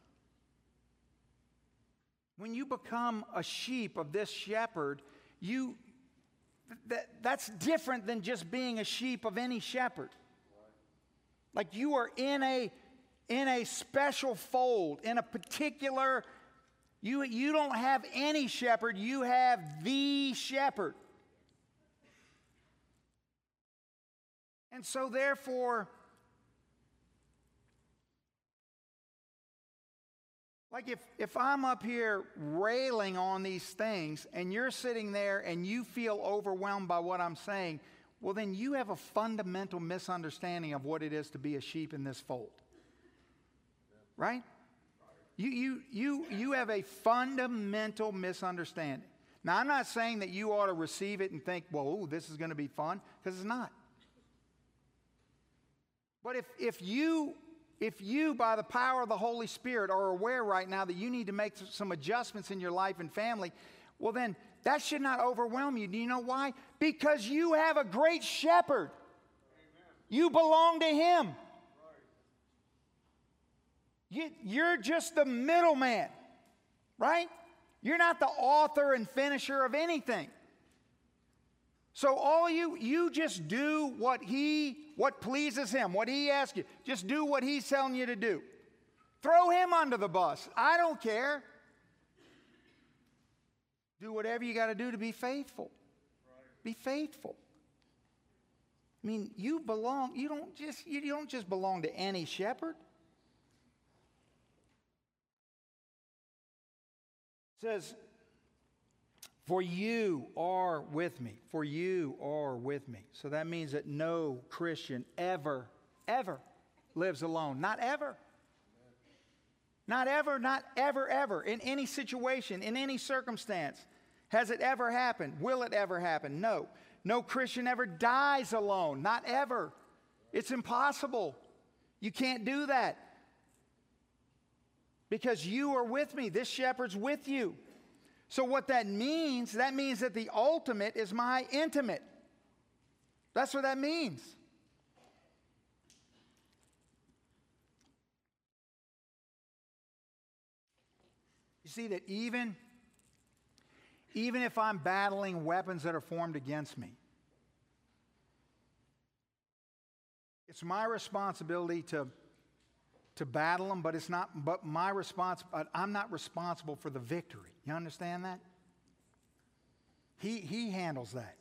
When you become a sheep of this shepherd, you that, that's different than just being a sheep of any shepherd. Like you are in a in a special fold, in a particular, you, you don't have any shepherd, you have the shepherd. And so therefore, like if, if I'm up here railing on these things and you're sitting there and you feel overwhelmed by what I'm saying, well then you have a fundamental misunderstanding of what it is to be a sheep in this fold. Right? You, you, you, you have a fundamental misunderstanding. Now I'm not saying that you ought to receive it and think, well, ooh, this is going to be fun, because it's not. But if, if you... If you, by the power of the Holy Spirit, are aware right now that you need to make some adjustments in your life and family, well then, that should not overwhelm you. Do you know why? Because you have a great shepherd. Amen. You belong to him. Right. You, you're just the middleman, right? You're not the author and finisher of anything. So all you, you just do what he, what pleases him, what he asks you. Just do what he's telling you to do. Throw him under the bus. I don't care. Do whatever you got to do to be faithful. Right. Be faithful. I mean, you belong, you don't just, you don't just belong to any shepherd. It says, for you are with me. For you are with me. So that means that no Christian ever, ever lives alone. Not ever. Not ever, not ever, ever. In any situation, in any circumstance. Has it ever happened? Will it ever happen? No. No Christian ever dies alone. Not ever. It's impossible. You can't do that. Because you are with me. This shepherd's with you. So what that means, that means that the ultimate is my intimate. That's what that means. You see that even, even if I'm battling weapons that are formed against me, it's my responsibility to to battle them, but it's not, but my response, but I'm not responsible for the victory. You understand that? He, he handles that.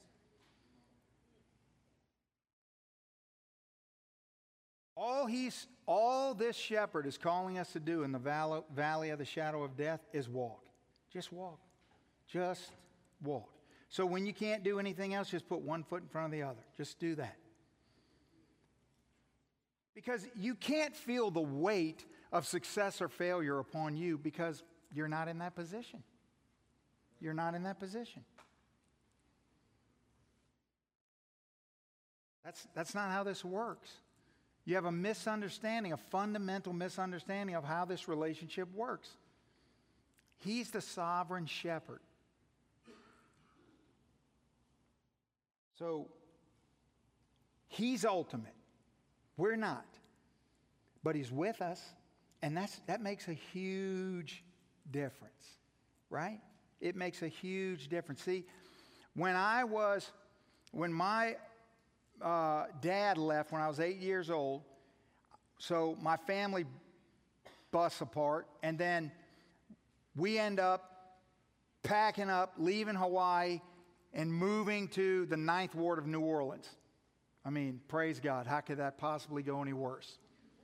All he's, all this shepherd is calling us to do in the valley, valley of the shadow of death is walk. Just walk. Just walk. So when you can't do anything else, just put one foot in front of the other. Just do that. Because you can't feel the weight of success or failure upon you because you're not in that position. You're not in that position. That's, that's not how this works. You have a misunderstanding, a fundamental misunderstanding of how this relationship works. He's the sovereign shepherd. So, He's ultimate. We're not. But He's with us, and that's, that makes a huge difference, right? It makes a huge difference. See, when I was, when my uh, dad left when I was eight years old, so my family busts apart, and then we end up packing up, leaving Hawaii, and moving to the Ninth Ward of New Orleans. I mean, praise God, how could that possibly go any worse?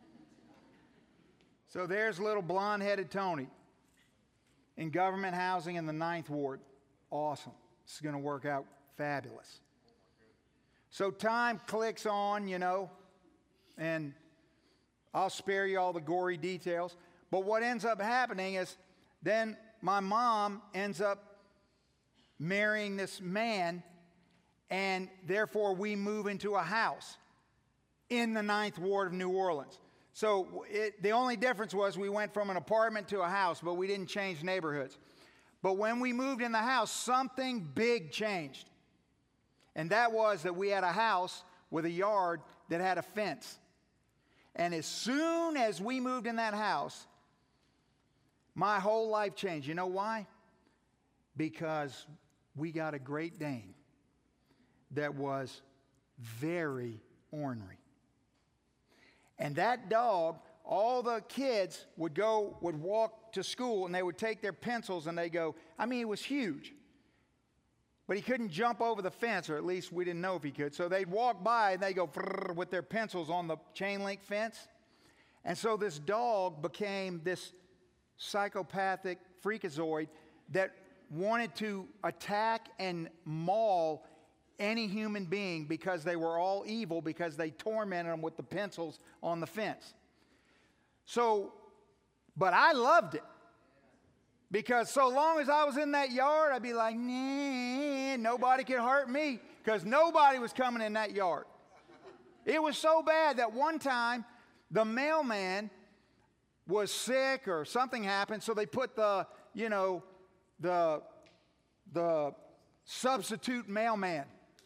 So there's little blonde-headed Tony in government housing in the Ninth Ward. Awesome. This is going to work out fabulous. So time clicks on, you know, and I'll spare you all the gory details. But what ends up happening is then my mom ends up marrying this man, and therefore we move into a house in the Ninth Ward of New Orleans. So it, the only difference was we went from an apartment to a house, but we didn't change neighborhoods. But when we moved in the house, something big changed. And that was that we had a house with a yard that had a fence. And as soon as we moved in that house, my whole life changed. You know why? Because we got a Great Dane that was very ornery. And that dog, all the kids would go, would walk to school, and they would take their pencils and they go, I mean, he was huge. But he couldn't jump over the fence, or at least we didn't know if he could. So they'd walk by and they go with their pencils on the chain link fence. And so this dog became this psychopathic freakazoid that wanted to attack and maul any human being because they were all evil, because they tormented them with the pencils on the fence. So, but I loved it. Because so long as I was in that yard, I'd be like, nah, nobody could hurt me, because nobody was coming in that yard. It was so bad that one time the mailman was sick or something happened, so they put the, you know, the, the substitute mailman.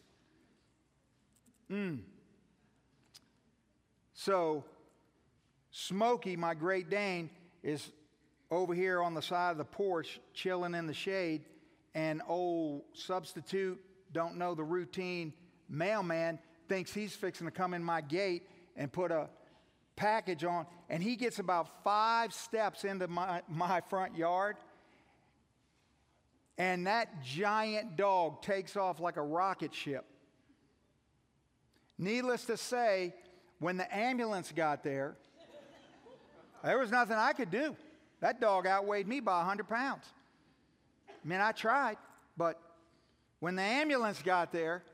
Mm. So Smokey, my Great Dane, is over here on the side of the porch chilling in the shade, and old substitute, don't know the routine mailman, thinks he's fixing to come in my gate and put a package on, and he gets about five steps into my, my front yard, and that giant dog takes off like a rocket ship. Needless to say, when the ambulance got there, there was nothing I could do. That dog outweighed me by one hundred pounds. I mean, I tried, but when the ambulance got there,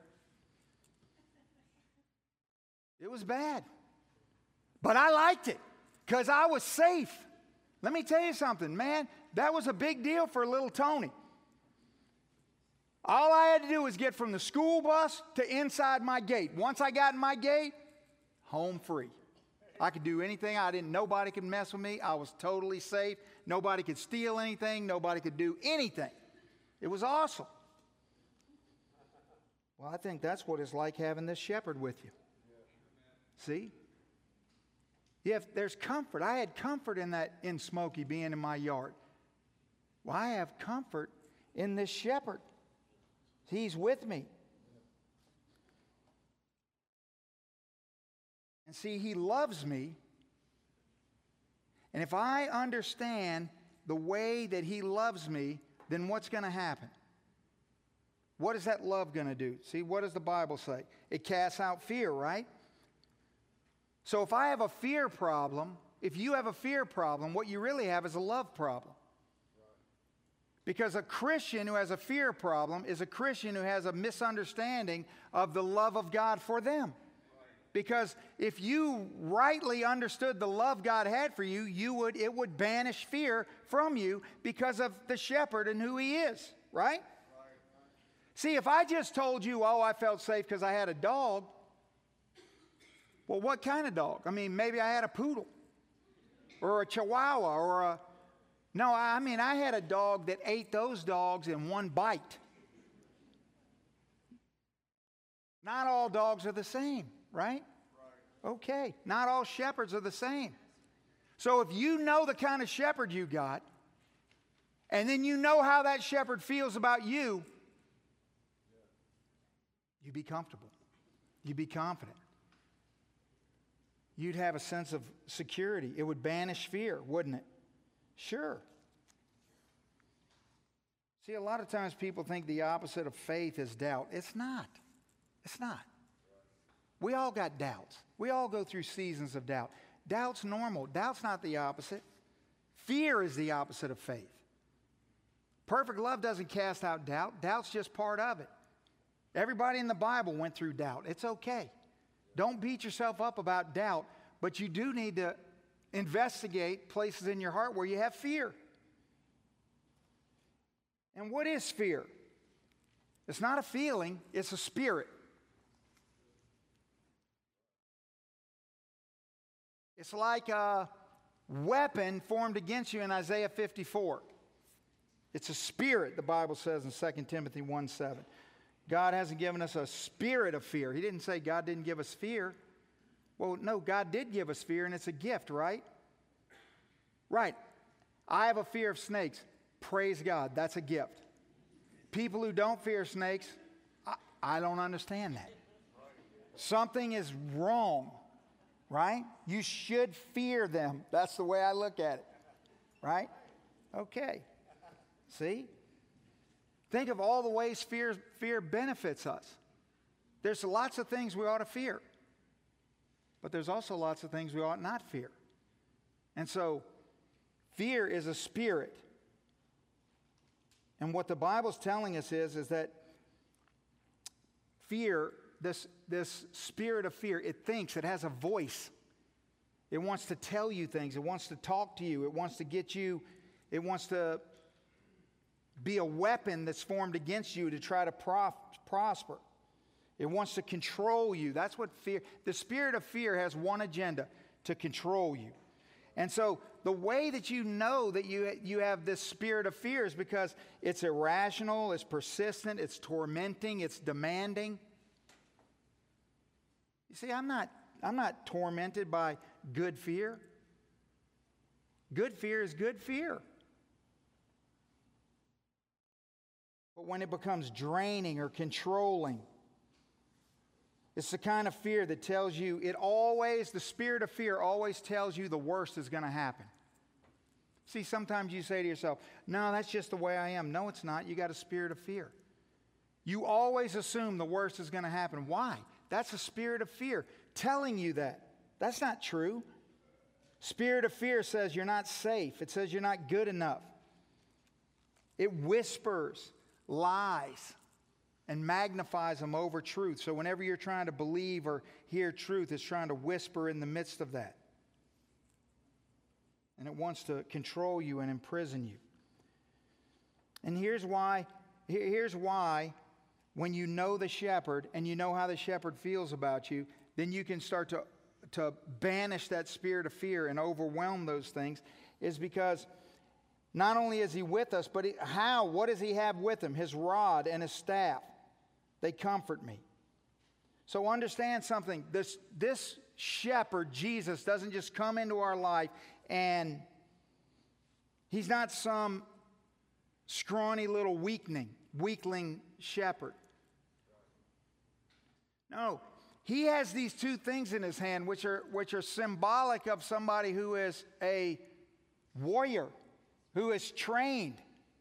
it was bad. But I liked it because I was safe. Let me tell you something, man. That was a big deal for little Tony. All I had to do was get from the school bus to inside my gate. Once I got in my gate, home free. I could do anything. I didn't. Nobody could mess with me. I was totally safe. Nobody could steal anything. Nobody could do anything. It was awesome. Well, I think that's what it's like having this shepherd with you. See? Yeah, there's comfort. I had comfort in that, in Smokey being in my yard. Well, I have comfort in this shepherd. He's with me. And see, he loves me. And if I understand the way that he loves me, then what's going to happen? What is that love going to do? See, what does the Bible say? It casts out fear, right? So if I have a fear problem, if you have a fear problem, what you really have is a love problem. Because a Christian who has a fear problem is a Christian who has a misunderstanding of the love of God for them. Because if you rightly understood the love God had for you, you would it would banish fear from you because of the shepherd and who he is, right? See, if I just told you, oh, I felt safe because I had a dog, well, what kind of dog? I mean, maybe I had a poodle or a chihuahua or a... No, I mean, I had a dog that ate those dogs in one bite. Not all dogs are the same, right? Right. Okay. Not all shepherds are the same. So if you know the kind of shepherd you got, and then you know how that shepherd feels about you, you'd be comfortable. You'd be confident. You'd have a sense of security. It would banish fear, wouldn't it? Sure. See, a lot of times people think the opposite of faith is doubt. It's not. It's not. We all got doubts. We all go through seasons of doubt. Doubt's normal. Doubt's not the opposite. Fear is the opposite of faith. Perfect love doesn't cast out doubt. Doubt's just part of it. Everybody in the Bible went through doubt. It's okay. Don't beat yourself up about doubt, but you do need to investigate places in your heart where you have fear. And what is fear? It's not a feeling, it's a spirit. It's like a weapon formed against you in Isaiah fifty-four. It's a spirit, the Bible says in Second Timothy one seven. God hasn't given us a spirit of fear. He didn't say God didn't give us fear. Well, no, God did give us fear, and it's a gift, right? Right. I have a fear of snakes. Praise God, that's a gift. People who don't fear snakes, I, I don't understand that. Something is wrong, right? You should fear them. That's the way I look at it, right? Okay. See? Think of all the ways fear, fear benefits us. There's lots of things we ought to fear, but there's also lots of things we ought not fear. And so, fear is a spirit. And what the Bible's telling us is, is that fear, this, this spirit of fear, it thinks, it has a voice. It wants to tell you things. It wants to talk to you. It wants to get you, it wants to be a weapon that's formed against you to try to prof, prosper. It wants to control you. That's what fear, the spirit of fear has one agenda, to control you. And so the way that you know that you, you have this spirit of fear is because it's irrational, it's persistent, it's tormenting, it's demanding. You see, I'm not, I'm not tormented by good fear. Good fear is good fear. But when it becomes draining or controlling, it's the kind of fear that tells you, it always, the spirit of fear always tells you the worst is going to happen. See, sometimes you say to yourself, no, that's just the way I am. No, it's not. You got a spirit of fear. You always assume the worst is going to happen. Why? That's a spirit of fear telling you that. That's not true. Spirit of fear says you're not safe. It says you're not good enough. It whispers lies and magnifies them over truth. So whenever you're trying to believe or hear truth, it's trying to whisper in the midst of that. And it wants to control you and imprison you. And here's why, here's why when you know the shepherd and you know how the shepherd feels about you, then you can start to, to banish that spirit of fear and overwhelm those things, is because not only is he with us, but he, how? What does he have with him? His rod and his staff. They comfort me. So understand something. This, this shepherd, Jesus, doesn't just come into our life and he's not some scrawny little weakling, weakling shepherd. No, he has these two things in his hand which are, which are symbolic of somebody who is a warrior, who is trained.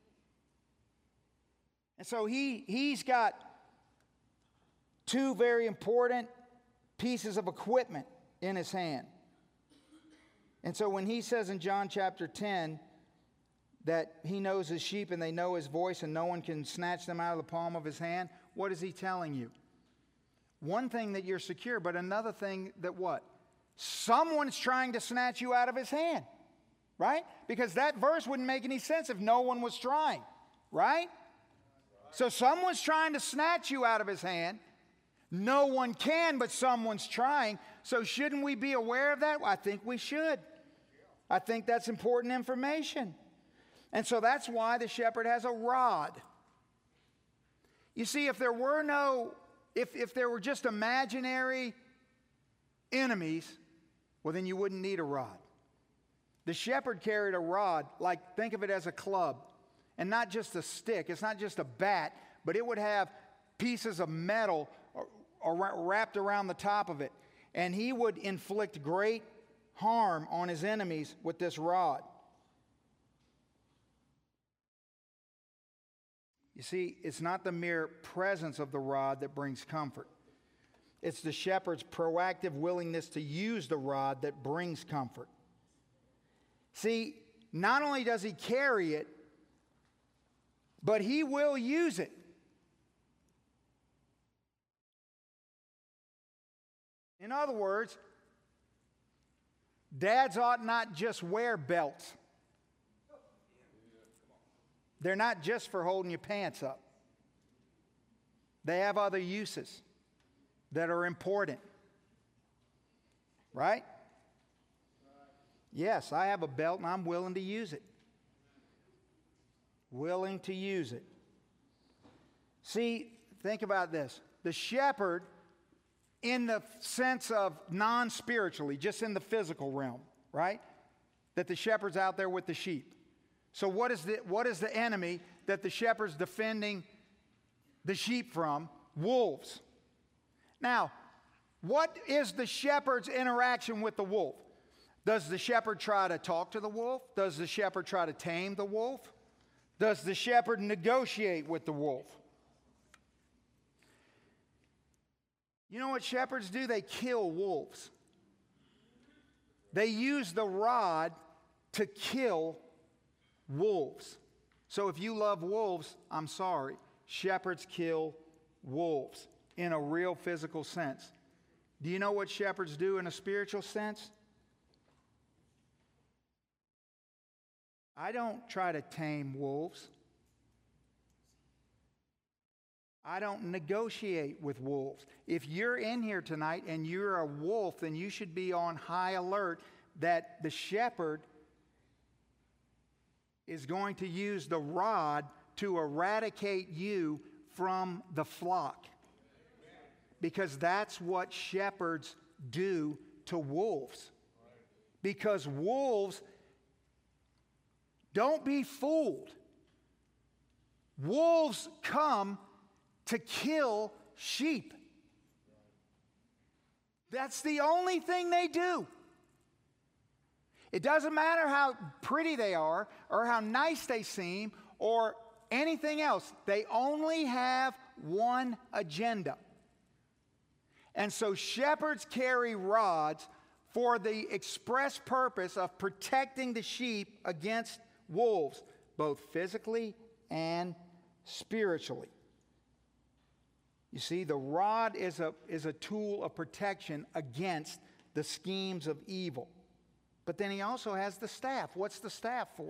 And so he, he's got two very important pieces of equipment in his hand. And so when he says in John chapter ten that he knows his sheep and they know his voice and no one can snatch them out of the palm of his hand, what is he telling you? One thing that you're secure, but another thing that what? Someone's trying to snatch you out of his hand. Right? Because that verse wouldn't make any sense if no one was trying. Right? So someone's trying to snatch you out of his hand. No one can, but someone's trying. So shouldn't we be aware of that? I think we should. I think that's important information. And so that's why the shepherd has a rod. You see, if there were no, if, if there were just imaginary enemies, well, then you wouldn't need a rod. The shepherd carried a rod, like think of it as a club, and not just a stick. It's not just a bat, but it would have pieces of metal or, or wrapped around the top of it. And he would inflict great harm on his enemies with this rod. You see, it's not the mere presence of the rod that brings comfort. It's the shepherd's proactive willingness to use the rod that brings comfort. See, not only does he carry it, but he will use it. In other words, dads ought not just wear belts. They're not just for holding your pants up. They have other uses that are important. Right? Yes, I have a belt and I'm willing to use it. Willing to use it. See, think about this. The shepherd, in the sense of non-spiritually, just in the physical realm, right? That the shepherd's out there with the sheep. So what is the, what is the enemy that the shepherd's defending the sheep from? Wolves. Now, what is the shepherd's interaction with the wolf? Does the shepherd try to talk to the wolf? Does the shepherd try to tame the wolf? Does the shepherd negotiate with the wolf? You know what shepherds do? They kill wolves. They use the rod to kill wolves. So if you love wolves, I'm sorry. Shepherds kill wolves in a real physical sense. Do you know what shepherds do in a spiritual sense? I don't try to tame wolves. I don't negotiate with wolves. If you're in here tonight and you're a wolf, then you should be on high alert that the shepherd is going to use the rod to eradicate you from the flock. Because that's what shepherds do to wolves. Because wolves, don't be fooled. Wolves come to kill sheep. That's the only thing they do. It doesn't matter how pretty they are or how nice they seem or anything else. They only have one agenda. And so shepherds carry rods for the express purpose of protecting the sheep against wolves, both physically and spiritually. You see, the rod is a, is a tool of protection against the schemes of evil. But then he also has the staff. What's the staff for?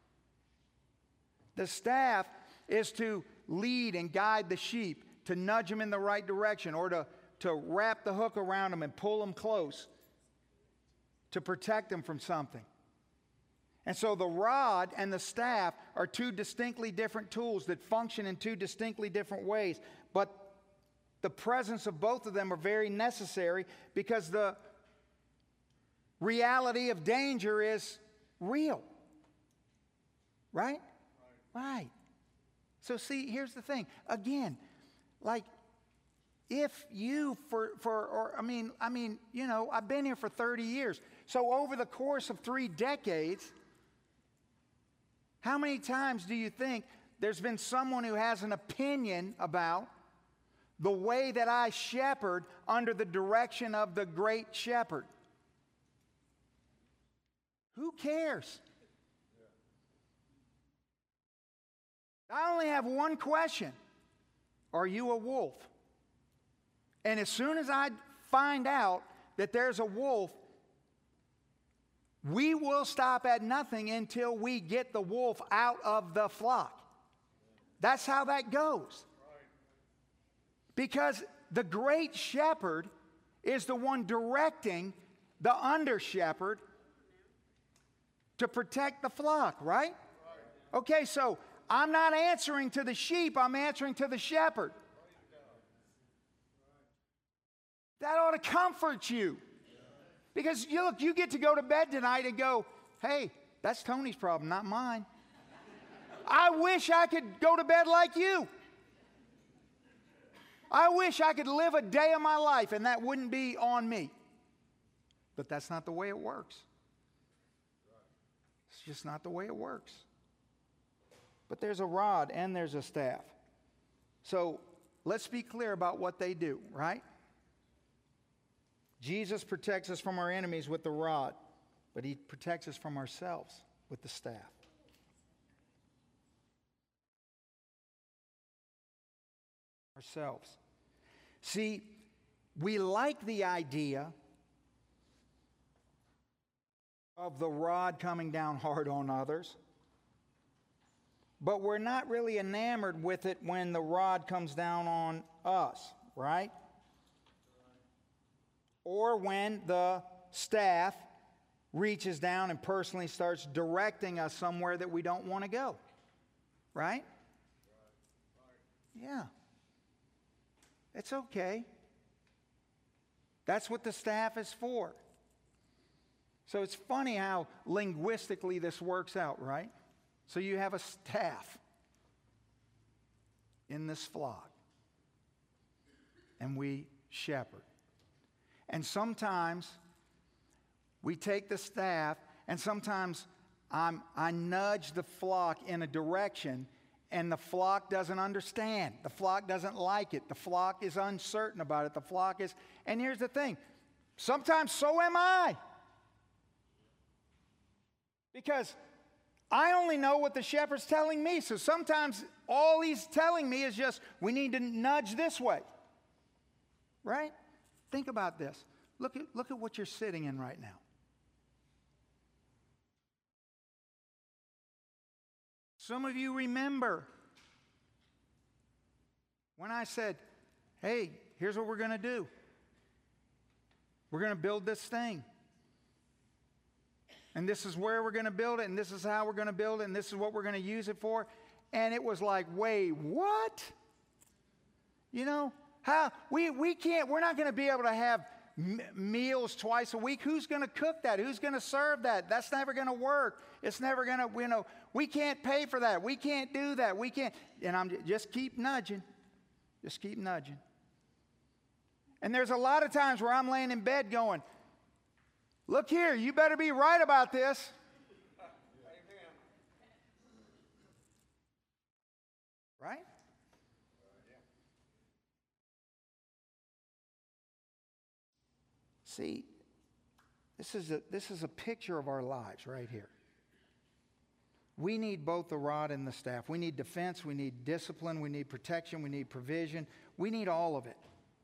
The staff is to lead and guide the sheep, to nudge them in the right direction, or to, to wrap the hook around them and pull them close, to protect them from something. And so the rod and the staff are two distinctly different tools that function in two distinctly different ways. But the presence of both of them are very necessary because the reality of danger is real. Right? Right. Right. So see, here's the thing. Again, like if you for for or I mean, I mean, you know, I've been here for thirty years. So over the course of three decades, how many times do you think there's been someone who has an opinion about the way that I shepherd under the direction of the great shepherd? Who cares? I only have one question. Are you a wolf? And as soon as I find out that there's a wolf, we will stop at nothing until we get the wolf out of the flock. That's how that goes. Because the great shepherd is the one directing the under shepherd to protect the flock, right? Okay, so I'm not answering to the sheep, I'm answering to the shepherd. That ought to comfort you. Because you look, you get to go to bed tonight and go, hey, that's Tony's problem, not mine. I wish I could go to bed like you. I wish I could live a day of my life and that wouldn't be on me. But that's not the way it works. It's just not the way it works. But there's a rod and there's a staff. So let's be clear about what they do, right? Jesus protects us from our enemies with the rod, but he protects us from ourselves with the staff. Ourselves. See, we like the idea of the rod coming down hard on others, but we're not really enamored with it when the rod comes down on us, right? Or when the staff reaches down and personally starts directing us somewhere that we don't want to go, right? Yeah. It's okay. That's what the staff is for. So it's funny how linguistically this works out, right? So you have a staff in this flock, and we shepherd. And sometimes we take the staff, and sometimes I'm, I nudge the flock in a direction, and the flock doesn't understand. The flock doesn't like it. The flock is uncertain about it. The flock is, and here's the thing, sometimes so am I. Because I only know what the shepherd's telling me. So sometimes all he's telling me is just, we need to nudge this way. Right? Think about this. Look at, look at what you're sitting in right now. Some of you remember when I said, hey, here's what we're going to do. We're going to build this thing. And this is where we're going to build it, and this is how we're going to build it, and this is what we're going to use it for. And it was like, wait, what? You know, how we, we can't, we're not going to be able to have m- meals twice a week. Who's going to cook that? Who's going to serve that? That's never going to work. It's never going to, you know, we can't pay for that. We can't do that. We can't. And I'm just keep nudging. Just keep nudging. And there's a lot of times where I'm laying in bed going, look here, you better be right about this. Right? See, this is a, this is a picture of our lives right here. We need both the rod and the staff. We need defense, we need discipline, we need protection, we need provision. We need all of it.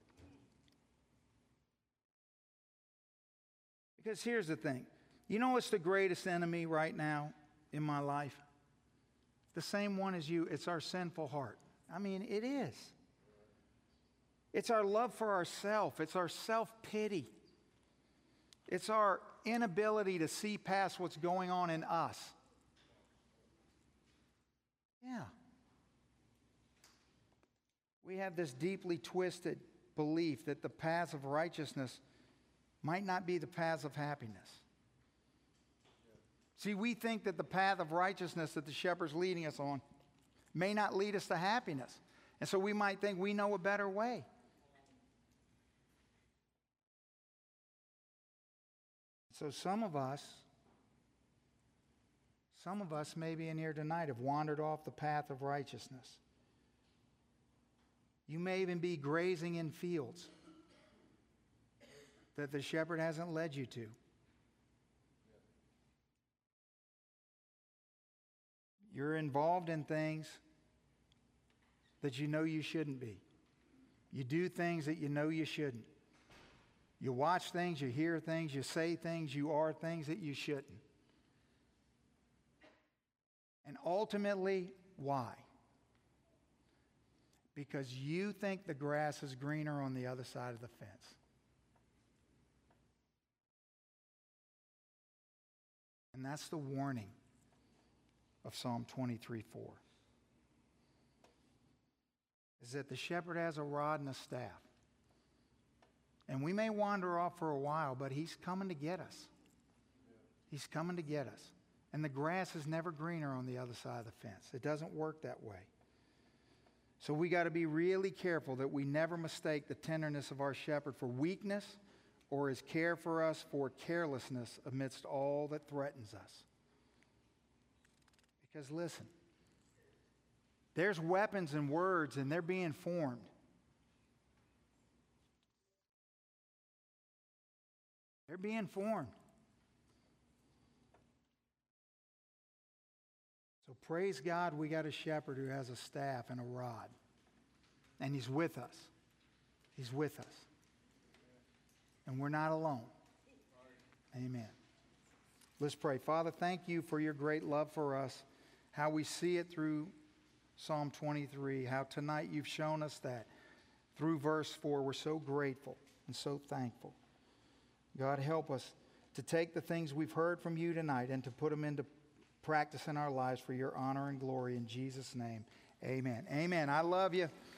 Because here's the thing. You know what's the greatest enemy right now in my life? The same one as you. It's our sinful heart. I mean, it is. It's our love for ourselves. It's our self-pity. It's our inability to see past what's going on in us. Yeah. We have this deeply twisted belief that the paths of righteousness might not be the paths of happiness. See, we think that the path of righteousness that the shepherd's leading us on may not lead us to happiness. And so we might think we know a better way. So some of us, some of us maybe in here tonight have wandered off the path of righteousness. You may even be grazing in fields that the shepherd hasn't led you to. You're involved in things that you know you shouldn't be. You do things that you know you shouldn't. You watch things, you hear things, you say things, you are things that you shouldn't. And ultimately, why? Because you think the grass is greener on the other side of the fence. And that's the warning. of Psalm twenty-three four is that the shepherd has a rod and a staff. And we may wander off for a while, but he's coming to get us. He's coming to get us. And the grass is never greener on the other side of the fence. It doesn't work that way. So we got to be really careful that we never mistake the tenderness of our shepherd for weakness or his care for us for carelessness amidst all that threatens us. Because listen, there's weapons and words and they're being formed. They're being formed. So praise God, we got a shepherd who has a staff and a rod. And he's with us. He's with us. And we're not alone. Amen. Let's pray. Father, thank you for your great love for us, how we see it through Psalm twenty-three, how tonight you've shown us that. Through verse four, we're so grateful and so thankful. God, help us to take the things we've heard from you tonight and to put them into practice in our lives for your honor and glory. In Jesus' name, amen. Amen. I love you.